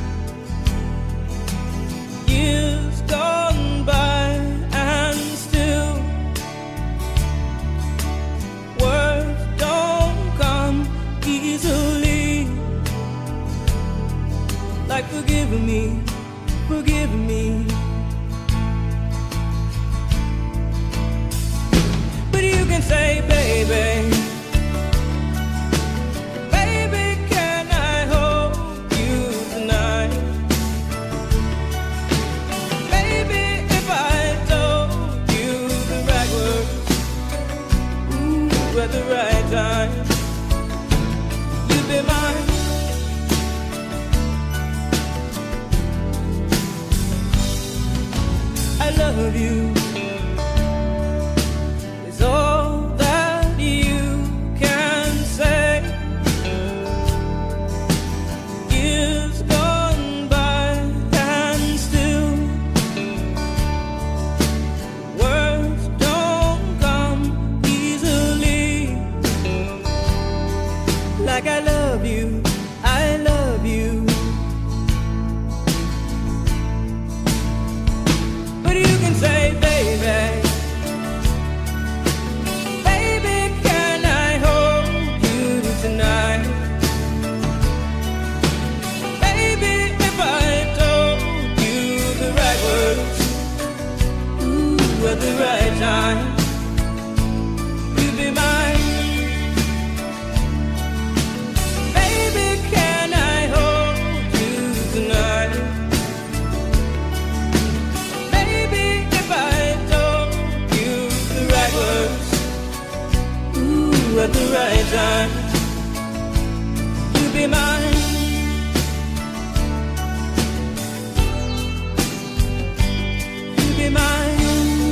Years gone by and still words don't come easily. Like forgive me, forgive me. Say, baby, baby, can I hold you tonight? Baby, if I told you the right words, ooh, at the right time, you'd be mine. I love you. It's all like I love you, I love you. But you can say, baby, baby, can I hold you tonight? Baby, if I told you the right words, ooh, at the right time, you'd be mine. At the right time, you be mine. You be mine.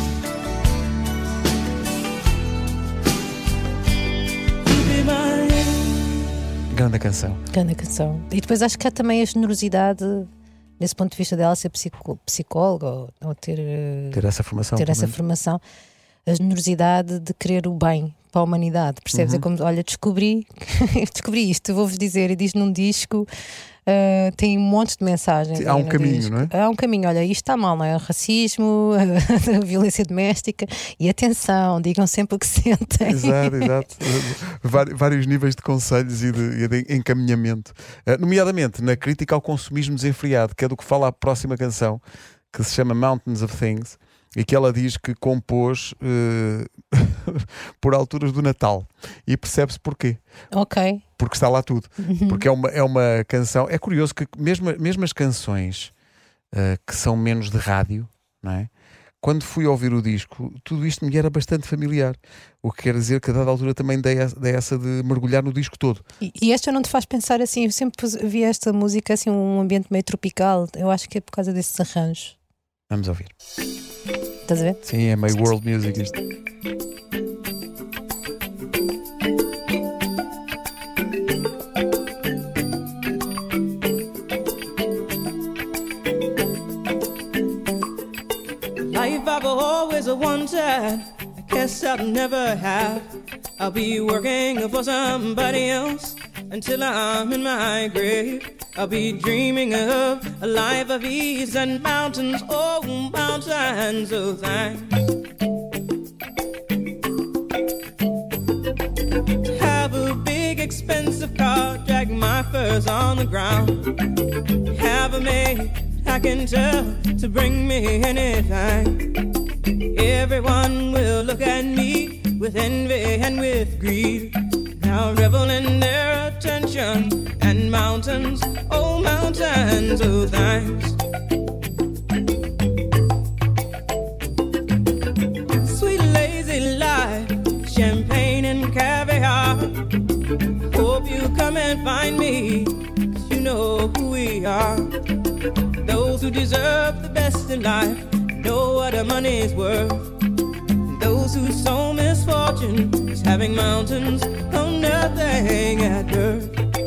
You be mine. Grande canção. Grande canção. E depois acho que há também a generosidade, nesse ponto de vista dela ser psicó- psicóloga ou, ou ter, Ter essa formação. ter essa também. formação, a generosidade de querer o bem para a humanidade, percebes? Uhum. É como, olha, descobri descobri isto, vou-vos dizer, e diz num disco uh, tem um monte de mensagens. Sim, há um caminho, disco. Não é? Há um caminho, olha, isto está mal, não é? O racismo, a violência doméstica e atenção, digam sempre o que sentem. Exato, exato. Vários níveis de conselhos e de, e de encaminhamento. Uh, nomeadamente na crítica ao consumismo desenfreado, que é do que fala a próxima canção, que se chama Mountains of Things, e que ela diz que compôs uh, por alturas do Natal. E percebe-se porquê. Ok. Porque está lá tudo. Uhum. Porque é uma, é uma canção... É curioso que mesmo, mesmo as canções uh, que são menos de rádio, não é? Quando fui ouvir o disco, tudo isto me era bastante familiar. O que quer dizer que a dada altura também dei, dei essa de mergulhar no disco todo. E, e esta não te faz pensar assim? Eu sempre vi esta música assim, um ambiente meio tropical. Eu acho que é por causa desses arranjos. Vamos ouvir. Estás a ver? Sim, é meio world music isto. Life I've always wanted, I guess I'll never have. I'll be working for somebody else until I'm in my grave. I'll be dreaming of a life of ease and mountains, oh, mountains of thanks. Have a big expensive car, drag my furs on the ground. Have a maid I can tell to bring me anything. Everyone will look at me with envy and with greed. Now revel in their attention and mountains, oh mountains of thanks. Sweet lazy life, champagne and caviar. Hope you come and find me, 'cause you know who we are. Those who deserve the best in life know what a money's worth. Those who sow misfortune is having mountains on nothing at birth.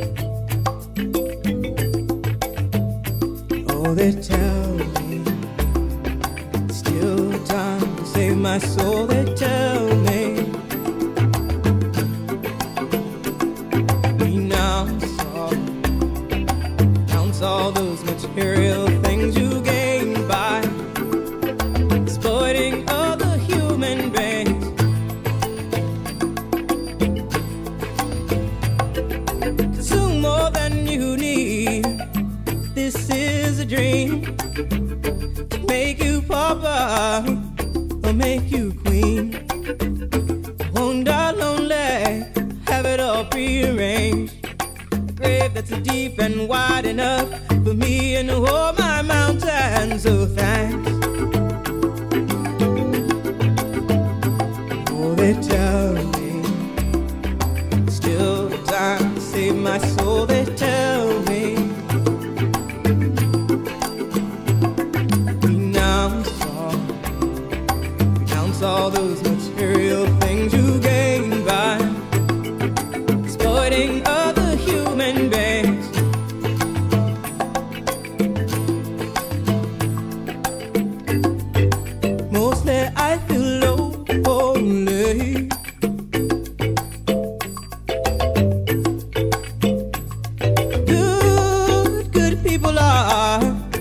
Oh, they tell me still time to save my soul. They tell me renounce all, renounce all those material things you gain by exploiting other human beings. Consume more than you need. This is a dream to make you papa or make you queen. Won't die lonely, have it all prearranged. A grave that's deep and wide enough for me and all my mountains of thanks. Oh, they tell me still time to save my soul. They tell me renounce all, renounce all those material things you gain by exploiting other human beings. Mostly I feel lonely. Good, good people are,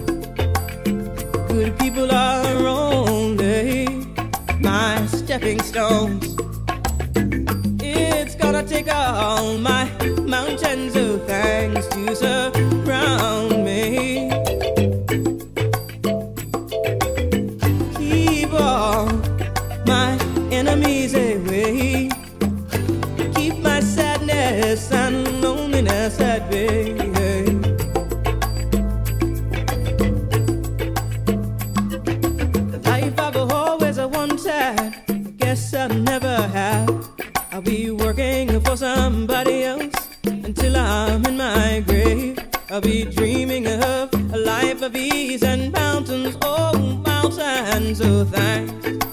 good people are only my stepping stones. It's gonna take all my mountains of thanks to surround me. Keep all my enemies away. Keep my sadness and loneliness at bay. The life I've always wanted, I guess I'll never have. I'll be working for somebody else until I'm in my grave. I'll be dreaming of a life of ease and mountains, oh mountains of thanks.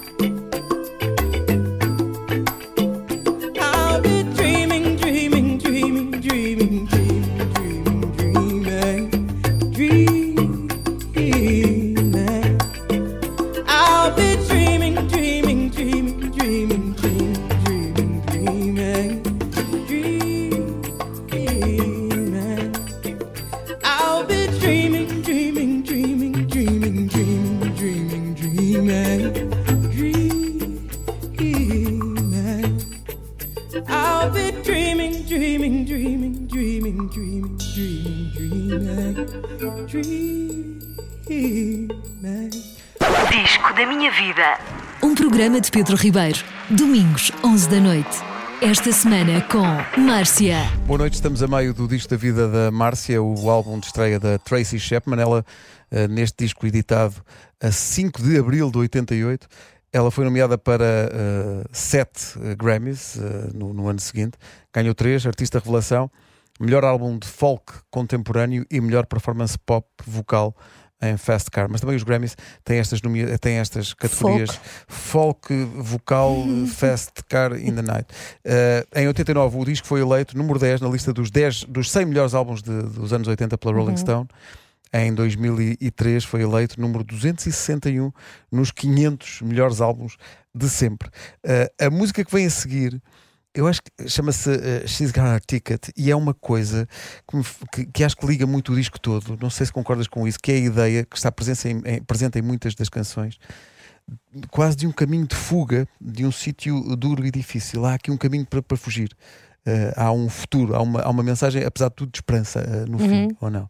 I'll be dreaming, dreaming, dreaming, dreaming, dreaming, dreaming, dreaming, dreaming. I'll be dreaming, dreaming, dreaming, dreaming, dreaming, dreaming, dreaming, dreaming. Disco da minha vida. Um programa de Pedro Ribeiro. Domingos, onze da noite. Esta semana com Márcia. Boa noite, estamos a meio do disco da vida da Márcia, o álbum de estreia da Tracy Chapman. Ela, neste disco editado a cinco de abril de oitenta e oito, ela foi nomeada para uh, sete uh, Grammys uh, no, no ano seguinte. Ganhou três, Artista Revelação, melhor álbum de folk contemporâneo e melhor performance pop vocal em Fast Car. Mas também os Grammys têm estas, nomea- têm estas categorias: folk, folk vocal, Fast Car in the Night. Uh, em oitenta e nove o disco foi eleito número dez na lista dos, dez, dos cem melhores álbuns de, dos anos oitenta pela Rolling uhum. Stone. Em dois mil e três foi eleito número duzentos e sessenta e um nos quinhentos melhores álbuns de sempre. Uh, a música que vem a seguir, eu acho que chama-se uh, She's Got Her Ticket, e é uma coisa que, me, que, que acho que liga muito o disco todo. Não sei se concordas com isso, que é a ideia que está presente em, em, presente em muitas das canções, quase de um caminho de fuga, de um sítio duro e difícil. Há aqui um caminho para, para fugir. Uh, há um futuro, há uma, há uma mensagem, apesar de tudo, de esperança uh, no uhum. fim, ou não?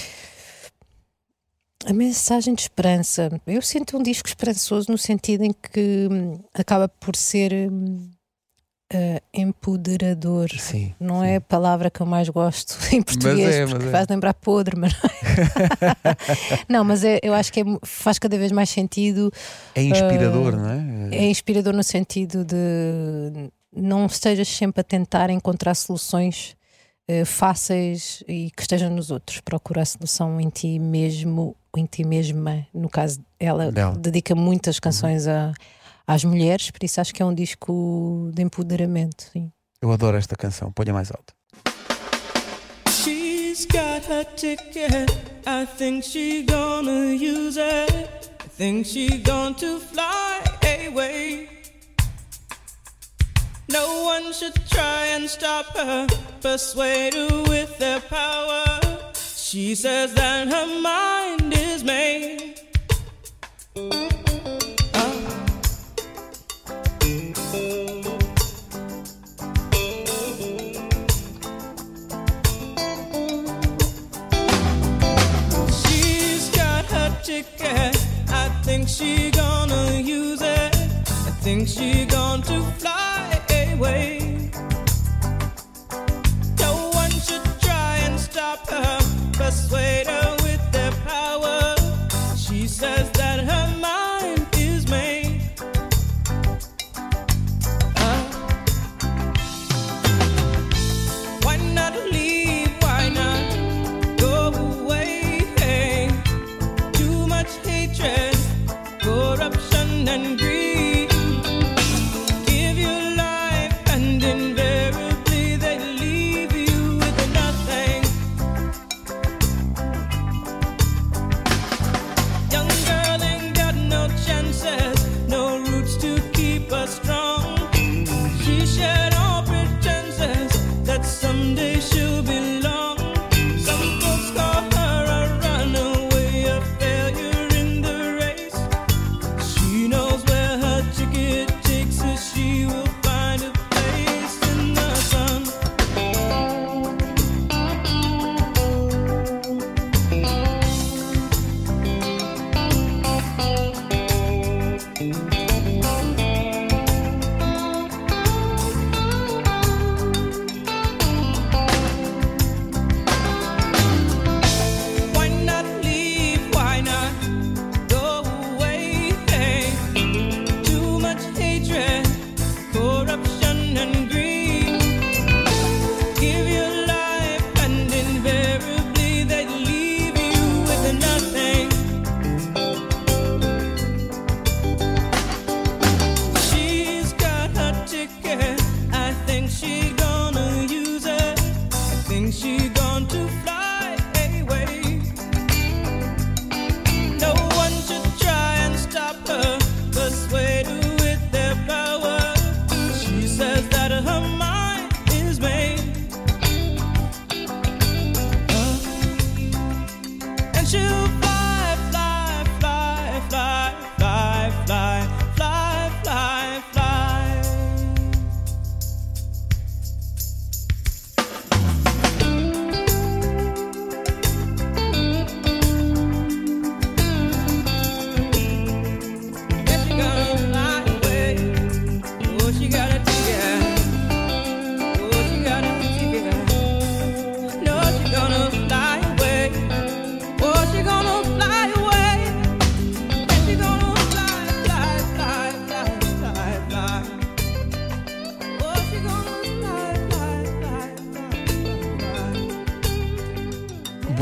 A mensagem de esperança, eu sinto um disco esperançoso no sentido em que hum, acaba por ser hum, uh, empoderador. Sim, não sim. É a palavra que eu mais gosto em português, é, porque é. faz lembrar podre, mas não é. Não, mas é, eu acho que é, faz cada vez mais sentido. É inspirador, uh, não é? É inspirador no sentido de não estejas sempre a tentar encontrar soluções uh, fáceis e que estejam nos outros. Procura a solução em ti mesmo, em ti mesma. No caso, ela Dela. dedica muitas canções a, às mulheres, por isso acho que é um disco de empoderamento. Sim. Eu adoro esta canção, ponha mais alto. She's got her ticket, I think she gonna use it, I think she going to fly away. No one should try and stop her, persuade her with their power. She says that her mind is made. She's got her ticket, I think she gonna use it, I think she going to fly away. No one should try and stop her, persuade her with their power. She says that her mind is made. Uh, why not leave? Why not go away? Hey, too much hatred, corruption and greed.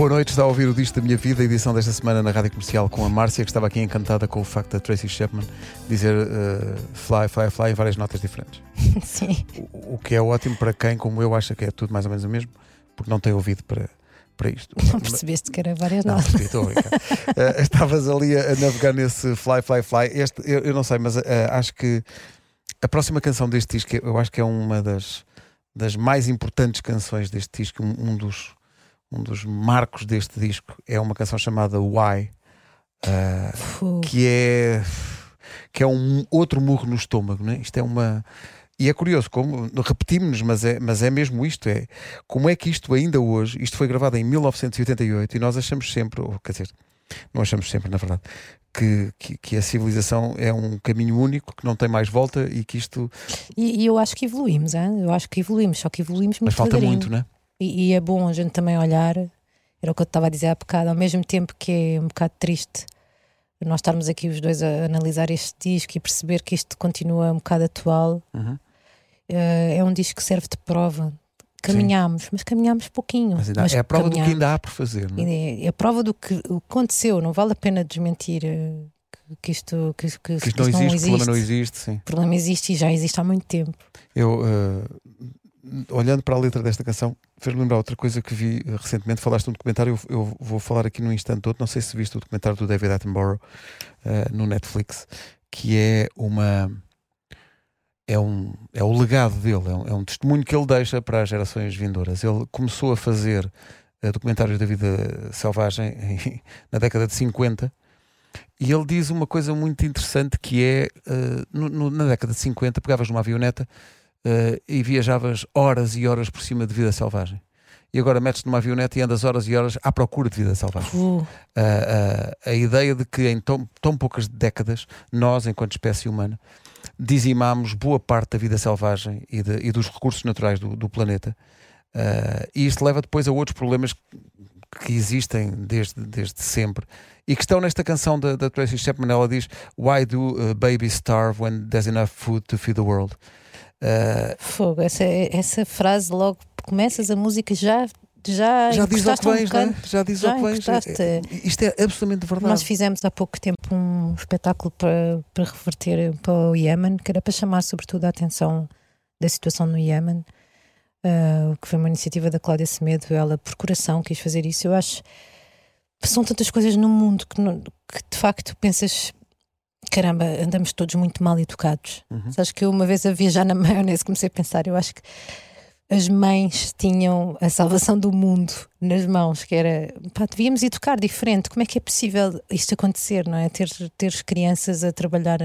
Boa noite, está a ouvir o Disco da Minha Vida, edição desta semana na Rádio Comercial com a Márcia, que estava aqui encantada com o facto da Tracy Chapman dizer uh, fly, fly, fly em várias notas diferentes. Sim. O, o que é ótimo para quem, como eu, acha que é tudo mais ou menos o mesmo, porque não tem ouvido para, para isto. Não percebeste que era várias não, notas. Percebi, estou a brincar. uh, estavas ali a, a navegar nesse fly, fly, fly. Este, eu, eu não sei, mas uh, acho que a próxima canção deste disco, eu acho que é uma das, das mais importantes canções deste disco, um, um dos Um dos marcos deste disco é uma canção chamada Why, uh, que é que é um outro murro no estômago, né? Isto é uma e é curioso como repetimos-nos, mas é mas é mesmo isto, é como é que isto ainda hoje, isto foi gravado em mil novecentos e oitenta e oito e nós achamos sempre, ou quer dizer, não achamos sempre na verdade, que, que, que a civilização é um caminho único, que não tem mais volta e que isto e, e eu acho que evoluímos, hein? eu acho que evoluímos, só que evoluímos muito mas falta devagarinho. muito, né? E, e é bom a gente também olhar, era o que eu estava a dizer há bocado, ao mesmo tempo que é um bocado triste nós estarmos aqui os dois a analisar este disco e perceber que isto continua um bocado atual. Uhum. Uh, é um disco que serve de prova. Caminhámos, mas caminhámos pouquinho. Mas ainda, mas é a prova do que ainda há por fazer, não é? É a prova do que aconteceu, não vale a pena desmentir uh, que, que isto, que, que, que isto que não, isto existe, não existe. o problema não existe, sim. O problema existe e já existe há muito tempo. Eu, uh, olhando para a letra desta canção, fez-me lembrar outra coisa que vi uh, recentemente. Falaste de um documentário, eu, eu vou falar aqui num instante todo. Não sei se viste o documentário do David Attenborough uh, no Netflix, que é uma é um é o legado dele, é um, é um testemunho que ele deixa para as gerações vindouras. Ele começou a fazer uh, documentários da vida selvagem em, na década de cinquenta. E ele diz uma coisa muito interessante que é uh, no, no, na década de cinquenta pegavas numa avioneta Uh, e viajavas horas e horas por cima de vida selvagem. E agora metes-te numa avioneta e andas horas e horas à procura de vida selvagem. Uh. Uh, uh, a ideia de que em tão, tão poucas décadas, nós, enquanto espécie humana, dizimámos boa parte da vida selvagem e, de, e dos recursos naturais do, do planeta. Uh, e isto leva depois a outros problemas que existem desde, desde sempre e que estão nesta canção da, da Tracy Chapman. Ela diz: Why do uh, babies starve when there's enough food to feed the world? Uh, Fogo, essa, essa frase logo começas a música já já, já diz ao que vens, um né? Já diz ao que vens. É, isto é absolutamente verdade. Nós fizemos há pouco tempo um espetáculo para, para reverter para o Iémen, que era para chamar sobretudo a atenção da situação no Iémen, uh, que foi uma iniciativa da Cláudia Semedo. Ela por coração quis fazer isso. Eu acho que são tantas coisas no mundo que, não, que de facto pensas, caramba, andamos todos muito mal educados. Uhum. Sabes que eu uma vez a viajar na maionese comecei a pensar, eu acho que as mães tinham a salvação do mundo nas mãos, que era, pá, devíamos educar diferente. Como é que é possível isto acontecer, não é? Ter, ter crianças a trabalhar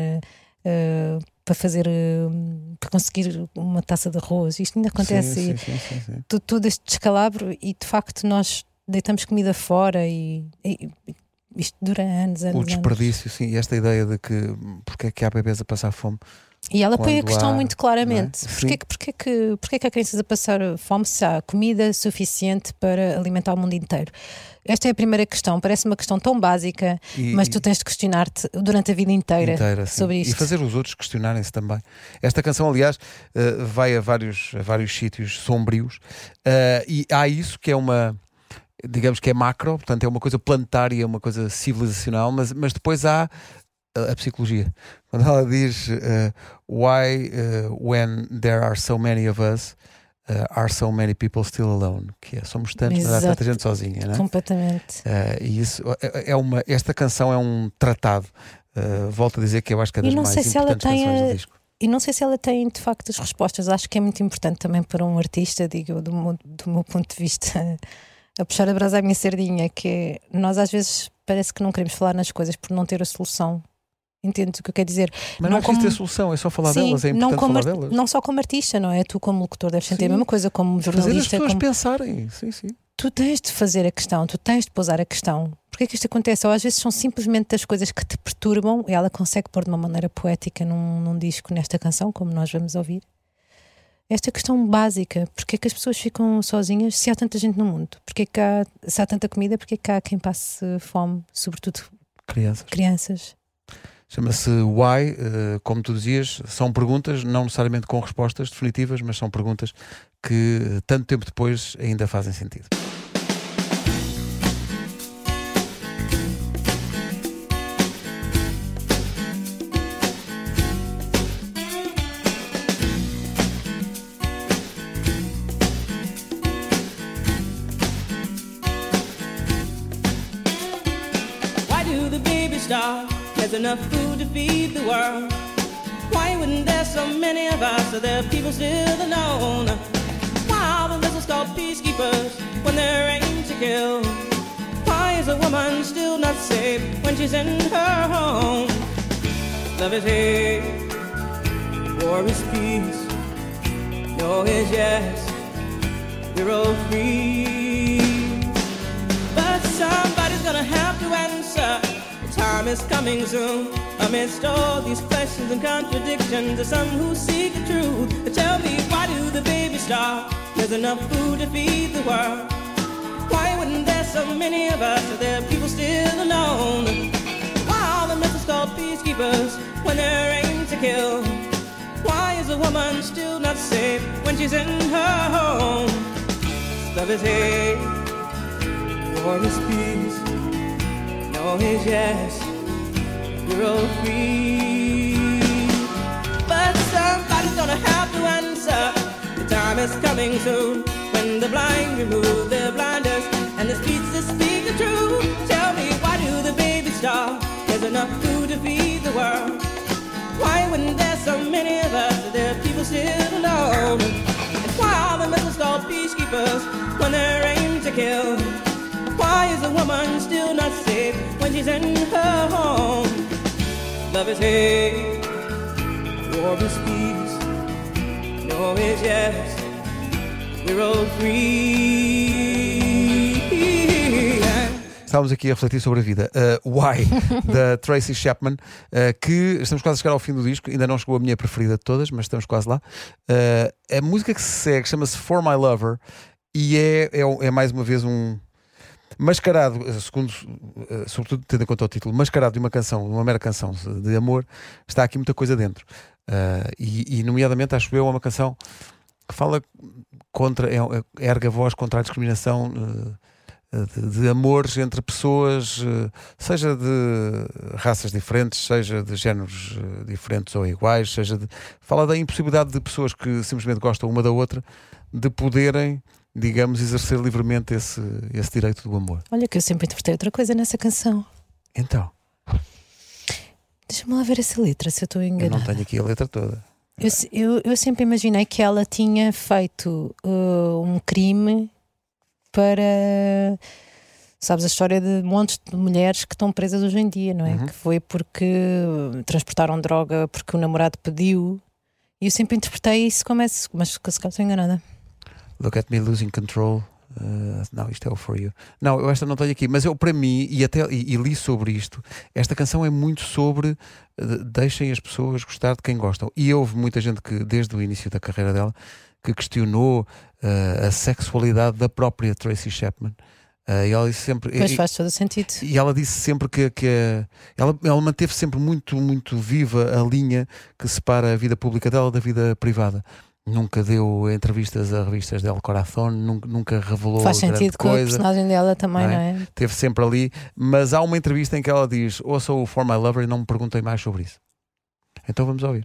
uh, para fazer uh, para conseguir uma taça de arroz, isto ainda acontece. Sim, sim, sim, sim, sim. Todo, todo este descalabro, e de facto nós deitamos comida fora e, e isto dura anos, anos. O desperdício, anos. sim, e esta ideia de que porque é que há bebês a passar fome. E ela põe a questão há, muito claramente: é? porquê, porquê, que, porquê que há crianças a passar fome se há comida suficiente para alimentar o mundo inteiro? Esta é a primeira questão, parece uma questão tão básica, e, mas tu tens de questionar-te durante a vida inteira, inteira sobre isto. E fazer os outros questionarem-se também. Esta canção, aliás, uh, vai a vários, a vários sítios sombrios, uh, e há isso que é uma, digamos que é macro, portanto é uma coisa planetária, uma coisa civilizacional, mas, mas depois há a psicologia. Quando ela diz uh, why uh, when there are so many of us uh, are so many people still alone, que é, somos tantos, mas há tanta gente sozinha, não é? Completamente. Uh, e isso é, é uma, esta canção é um tratado, uh, volto a dizer que eu acho que é das mais importantes canções do disco. E não sei se ela tem de facto as respostas. Acho que é muito importante também para um artista, digo, do meu, do meu ponto de vista, a puxar a brasa à minha sardinha, que é, nós às vezes parece que não queremos falar nas coisas por não ter a solução. Entendes o que eu quero dizer? Mas não, não como... ter solução, é só falar Sim, delas, é importante não como falar art... delas. Não só como artista, não é? Tu como locutor deves sentir sim. a mesma coisa, como jornalista. Fazer as pessoas como... pensarem, sim, sim. Tu tens de fazer a questão, tu tens de pousar a questão. Porquê é que isto acontece? Ou às vezes são simplesmente as coisas que te perturbam e ela consegue pôr de uma maneira poética num, num disco, nesta canção, como nós vamos ouvir. Esta questão básica, porque é que as pessoas ficam sozinhas se há tanta gente no mundo? Porque é que há, se há tanta comida, porque é que há quem passe fome, sobretudo crianças. crianças. Chama-se Why, uh, como tu dizias, são perguntas, não necessariamente com respostas definitivas, mas são perguntas que tanto tempo depois ainda fazem sentido. there's enough food to feed the world. Why wouldn't there so many of us so there are people still alone? Why are the missiles called peacekeepers when they're aimed to kill? Why is a woman still not safe when she's in her home? Love is hate, war is peace. No is yes, we're all free. But somebody's gonna have to answer. The time is coming soon. Amidst all these questions and contradictions, there's some who seek the truth. But tell me, why do the babies starve? There's enough food to feed the world. Why wouldn't there so many of us so there are people still alone? Why are the missiles called peacekeepers when they're aimed to kill? Why is a woman still not safe when she's in her home? Love is hate, war is peace. No is yes, we're all free. But somebody's gonna have to answer. The time is coming soon when the blind remove their blinders and the streets that speak the truth. Tell me, why do the babies starve? There's enough food to feed the world. Why wouldn't there so many of us so there are people still alone? And why are the missiles called peacekeepers when they're aimed to kill? Why is a woman still not safe when she's in her home? Love is hate, war is peace. No is yes, we're all free. Estávamos aqui a refletir sobre a vida. uh, Why, da Tracy Chapman, uh, que estamos quase a chegar ao fim do disco. Ainda não chegou a minha preferida de todas, mas estamos quase lá. uh, A música que se segue chama-se For My Lover e é, é, é mais uma vez um mascarado, segundo, uh, sobretudo tendo em conta o título, mascarado de uma canção, uma mera canção de amor. Está aqui muita coisa dentro, uh, e, e nomeadamente, acho eu, é uma canção que fala contra, é, erga a voz contra a discriminação uh, De, de amores entre pessoas, seja de raças diferentes, seja de géneros diferentes ou iguais, seja de... Fala da impossibilidade de pessoas que simplesmente gostam uma da outra de poderem, digamos, exercer livremente esse, esse direito do amor. Olha que eu sempre interpretei outra coisa nessa canção. Então? Deixa-me lá ver essa letra, se eu estou enganada. Eu não tenho aqui a letra toda. Eu, eu, eu sempre imaginei que ela tinha feito uh, um crime para, sabes, a história de montes de mulheres que estão presas hoje em dia, não é? Uhum. Que foi porque transportaram droga porque o namorado pediu, e eu sempre interpretei isso como esse, mas se calhar estou enganada. Look at me losing control. Uh, não, isto é o For You. Não, eu esta não tenho aqui, mas eu, para mim, e até e, e li sobre isto, esta canção é muito sobre uh, deixem as pessoas gostar de quem gostam. E houve muita gente que, desde o início da carreira dela, que questionou uh, a sexualidade da própria Tracy Chapman. Uh, e ela disse sempre, Mas e, faz todo o sentido. E ela disse sempre que, que uh, ela, ela manteve sempre muito, muito viva a linha que separa a vida pública dela da vida privada. Nunca deu entrevistas a revistas del Corazón, nunca, nunca revelou Faz sentido com a personagem dela também, não é? Não é? Teve sempre ali, mas há uma entrevista em que ela diz: ouça o For My Lover e não me perguntem mais sobre isso. Então vamos ouvir.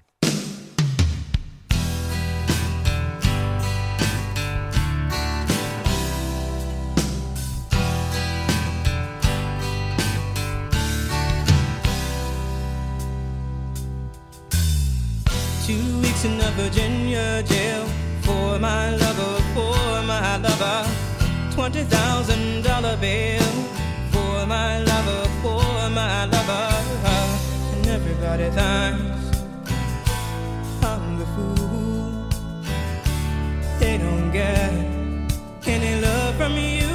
Two weeks in a Virginia jail for my lover, for my lover. Twenty thousand dollar bail for my lover, for my lover. And everybody thinks I'm the fool. They don't get any love from you.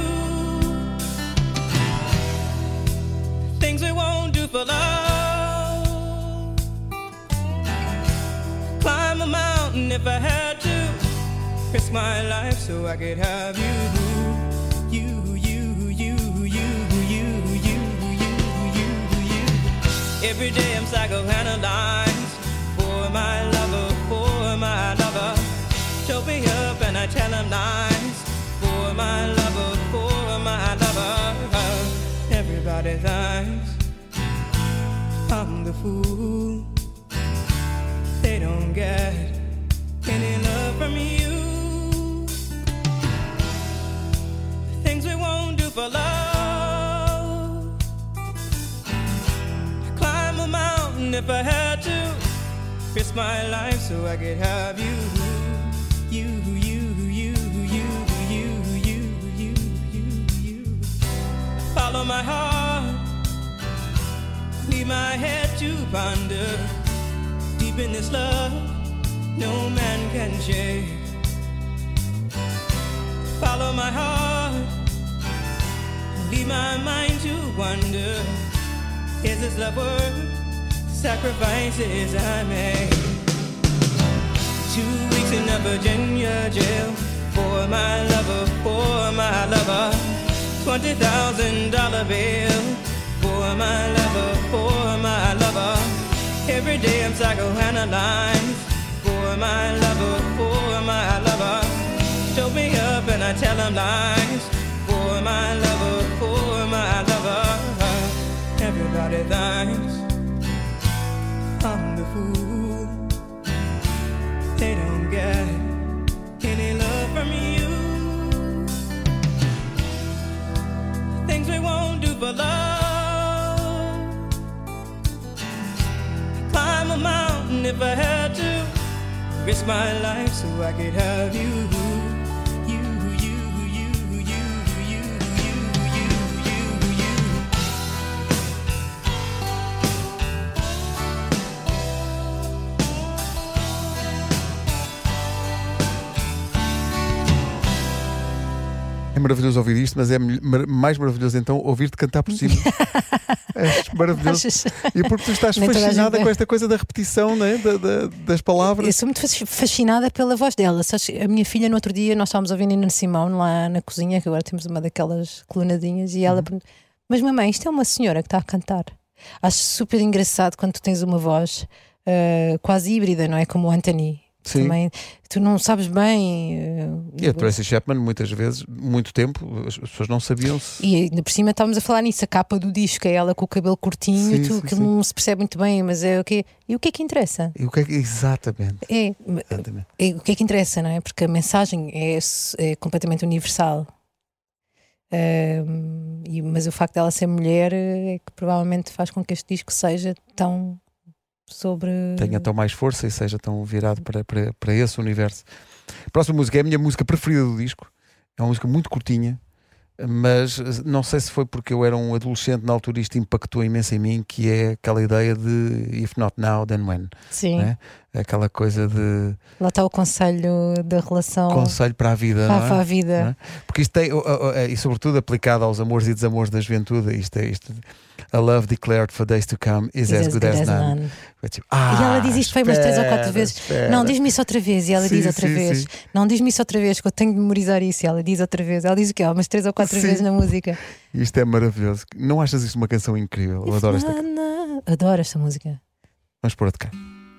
Things we won't do for love. Climb a mountain if I had to. Risk my life so I could have you. You, you, you, you, you, you, you, you, you. Every day I'm psychoanalyzed for my lover, for my lover. Choke me up and I tell him lies for my lover, for my lover. Everybody thinks I'm the fool. They don't get any love from you. Things we won't do for love. Climb a mountain if I had to risk my life so I could have you. You, you, you, you, you, you, you, you, you. Follow my heart, leave my head to ponder. Deep in this love, no man can shake. Follow my heart, leave my mind to wonder. Is this love worth sacrifices I made? Two weeks in a Virginia jail for my lover, for my lover. Twenty thousand dollar bail for my lover, for my lover. Every day I'm psychoanalyzed for my lover, for my lover. Show me up and I tell him lies for my lover, for my lover. Everybody thinks I'm the fool. They don't get any love from you. Things we won't do for love. Climb a mountain if I had to. Risk my life so I could have you. É maravilhoso ouvir isto, mas é mar- mais maravilhoso então ouvir-te cantar por cima. É maravilhoso. Achas? E porque tu estás Nem toda a fascinada gente- com esta coisa da repetição, né? da, da, das Eu palavras. sou muito fasc- fascinada pela voz dela. Sabes, a minha filha, no outro dia, nós estávamos a ouvir Nina Simone lá na cozinha, que agora temos uma daquelas colunadinhas, e ela perguntou: mas mamãe, isto é uma senhora que está a cantar. Acho super engraçado quando tu tens uma voz uh, quase híbrida, não é? Como o Anthony. Sim. Também, tu não sabes bem. uh, E a Tracy Chapman, muitas vezes, muito tempo, as pessoas não sabiam se. E ainda por cima estávamos a falar nisso, a capa do disco, é ela com o cabelo curtinho, Sim, tu, sim, aquilo sim. não se percebe muito bem, mas é o quê? E o que é que interessa? E o que é que... Exatamente. É, Exatamente. é o que é que interessa, não é? Porque a mensagem é, é completamente universal. Ahm, e, mas o facto dela ser mulher é que provavelmente faz com que este disco seja tão sobre. Tenha tão mais força e seja tão virado para, para, para esse universo. A próxima música é a minha música preferida do disco. É uma música muito curtinha, mas não sei se foi porque eu era um adolescente na altura, isto impactou imenso em mim, que é aquela ideia de if not now, then when. Sim, Né? Aquela coisa de lá está o conselho da relação conselho para a vida, para, não é? para a vida. Não é? Porque isto tem, uh, uh, uh, e sobretudo aplicado aos amores e desamores da juventude, isto é isto. A love declared for days to come is, Is as good as, none. É tipo, ah, E ela diz isto foi umas três ou quatro espera, vezes. espera. Não, diz-me isso outra vez. E ela Sim, diz outra sim, vez. sim. Não, diz-me isso outra vez, que eu tenho de memorizar isso. E ela diz outra vez. Ela diz o quê? Umas três ou quatro Sim. vezes na música. Isto é maravilhoso. Não achas isto uma canção incrível? Eu adoro esta canção. Não, não. Adoro esta música. Vamos pôr-a de cá.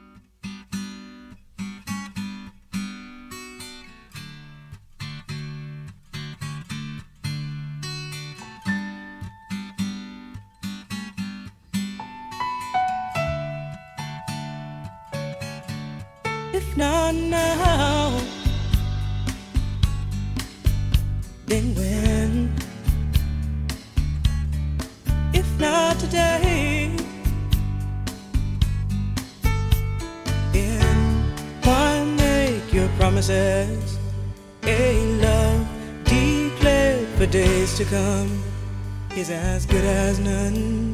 If not now, then when? If not today, then why make your promises? A love declared for days to come is as good as none.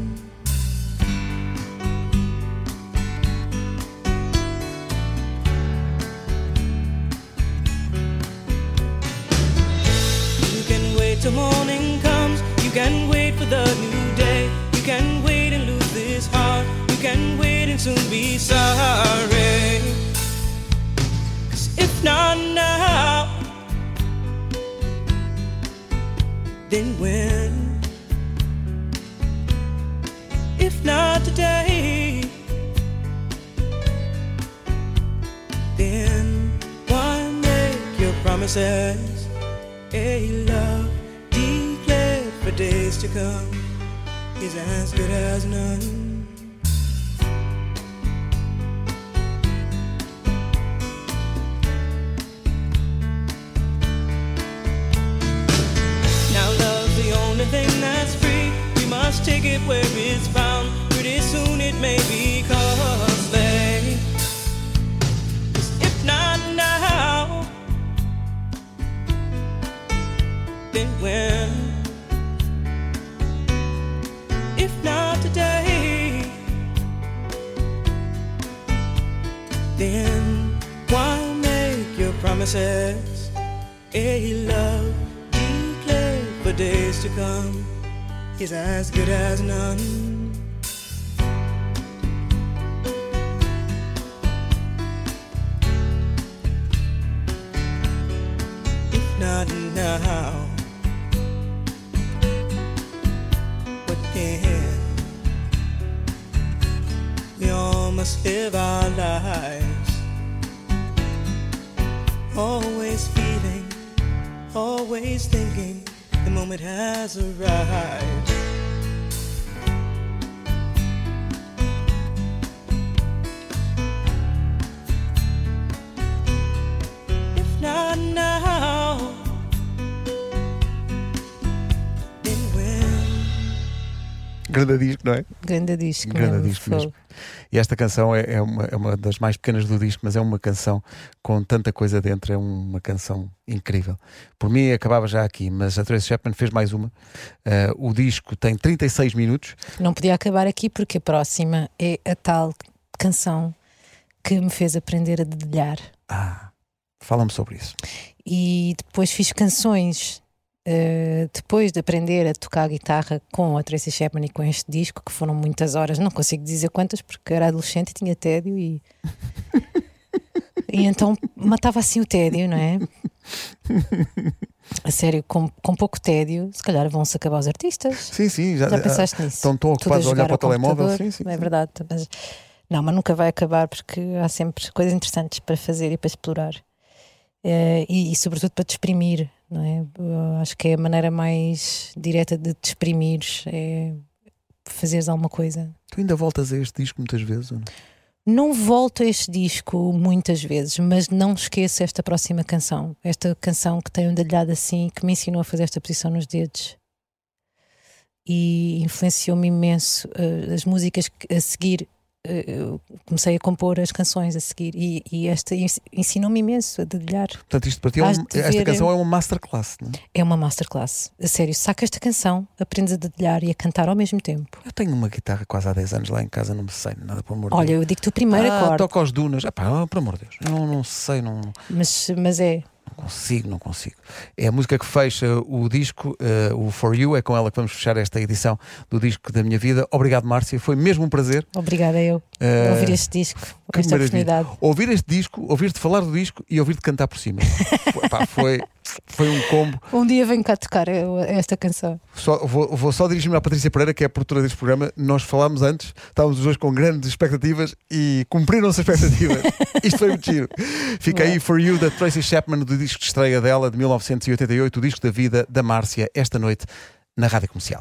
Till morning comes, you can wait for the new day. You can wait and lose this heart. You can wait and soon be sorry. 'Cause if not now, then when? If not today, then why make your promises? A love declared for days to come is as good as none. Now love's the only thing that's free. We must take it where it's found. Pretty soon it may become promises a love declared for days to come is as good as none. If not now, what then? We all must live our lives, always feeling, always thinking the moment has arrived. If not now, then when? Grande disco, não é? Grande disco. Grande mesmo, disco fogo. mesmo. E esta canção é, é, uma, é uma das mais pequenas do disco, mas é uma canção com tanta coisa dentro, é uma canção incrível. Por mim acabava já aqui, mas a Tracy Chapman fez mais uma. Uh, o disco tem trinta e seis minutos. Não podia acabar aqui porque a próxima é a tal canção que me fez aprender a dedilhar. Ah, fala-me sobre isso. E depois fiz canções uh, depois de aprender a tocar guitarra com a Tracy Chapman e com este disco, que foram muitas horas, não consigo dizer quantas porque era adolescente e tinha tédio e, e então matava assim o tédio, não é? A sério, com, com pouco tédio, se calhar vão-se acabar os artistas. Sim, sim, já, Já pensaste nisso? Estão tão ocupados a olhar para o telemóvel. Sim, sim, é sim. verdade, mas não, mas nunca vai acabar porque há sempre coisas interessantes para fazer e para explorar. Uh, e, e sobretudo para te exprimir, não é? Eu acho que é a maneira mais direta de te exprimir, é fazeres alguma coisa. Tu ainda voltas a este disco muitas vezes, ou não? Não volto a este disco muitas vezes, mas não esqueço esta próxima canção, esta canção que tem um dedilhado assim, que me ensinou a fazer esta posição nos dedos e influenciou-me imenso. Uh, as músicas a seguir, eu comecei a compor as canções a seguir e, e esta ensinou-me imenso a dedilhar. Portanto, isto para ti é um, esta ver, canção é uma masterclass, não é? É uma masterclass, a sério. Saca esta canção, aprendes a dedilhar e a cantar ao mesmo tempo. Eu tenho uma guitarra quase há dez anos lá em casa, não me sei nada, por amor de Olha, Deus. eu digo-te o primeiro ah, acorde. Toco aos dunas, ah, pá, por amor de Deus, não, não sei, não, mas, mas é. Não consigo, não consigo. É a música que fecha o disco, uh, o For You, é com ela que vamos fechar esta edição do disco da minha vida. Obrigado, Márcia, foi mesmo um prazer. Obrigada eu, uh, ouvir este disco, que esta oportunidade. Ouvir este disco, ouvir-te falar do disco e ouvir-te cantar por cima. foi, pá, foi, foi um combo. Um dia venho cá tocar esta canção. Só, vou, vou só dirigir-me à Patrícia Pereira, que é a produtora deste programa. Nós falámos antes, estávamos os dois com grandes expectativas e cumpriram-se as expectativas. Isto foi muito giro. Fica aí For You, da Tracy Chapman, do disco de estreia dela de mil novecentos e oitenta e oito, o disco da vida da Márcia, esta noite na Rádio Comercial.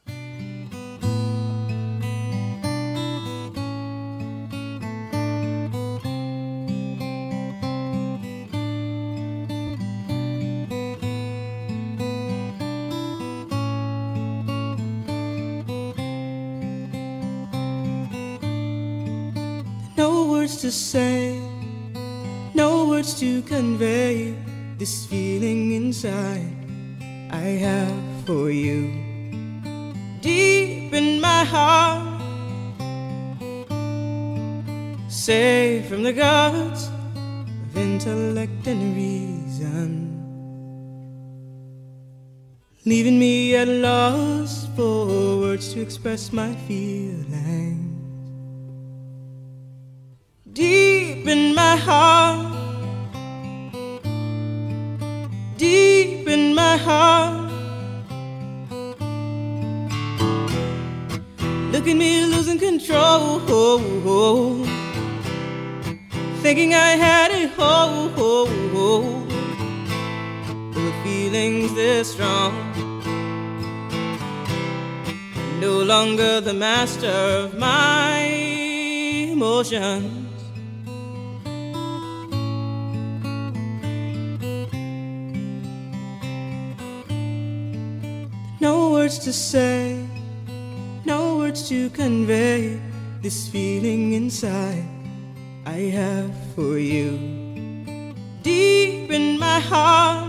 No words to say, no words to convey this feeling inside I have for you. Deep in my heart, safe from the gods of intellect and reason, leaving me at loss for words to express my feelings. Deep in my heart, deep in my heart, look at me losing control, thinking I had it whole, with feelings this strong, no longer the master of my emotions. No words to say, no words to convey this feeling inside I have for you. Deep in my heart,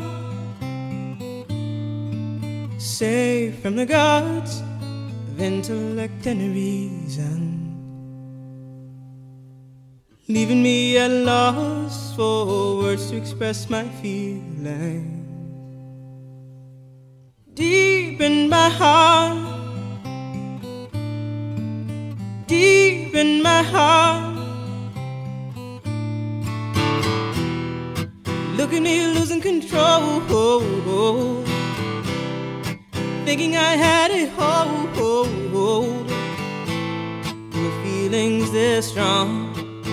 safe from the gods of intellect and reason, leaving me at loss for words to express my feelings. Deep in my heart, deep in my heart, looking at you losing control, thinking I had a hold, with feelings this strong,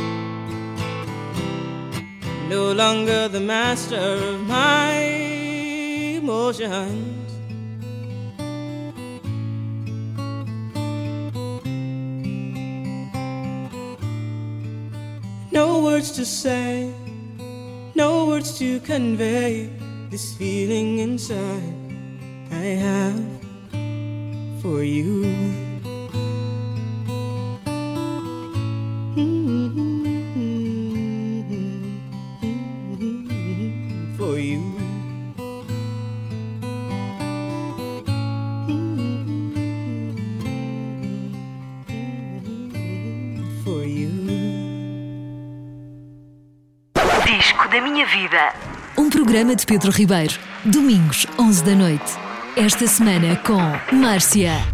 no longer the master of my emotions. No words to say, no words to convey this feeling inside I have for you. For you. For you. Disco da Minha Vida. Um programa de Pedro Ribeiro. Domingos, onze da noite. Esta semana com Márcia.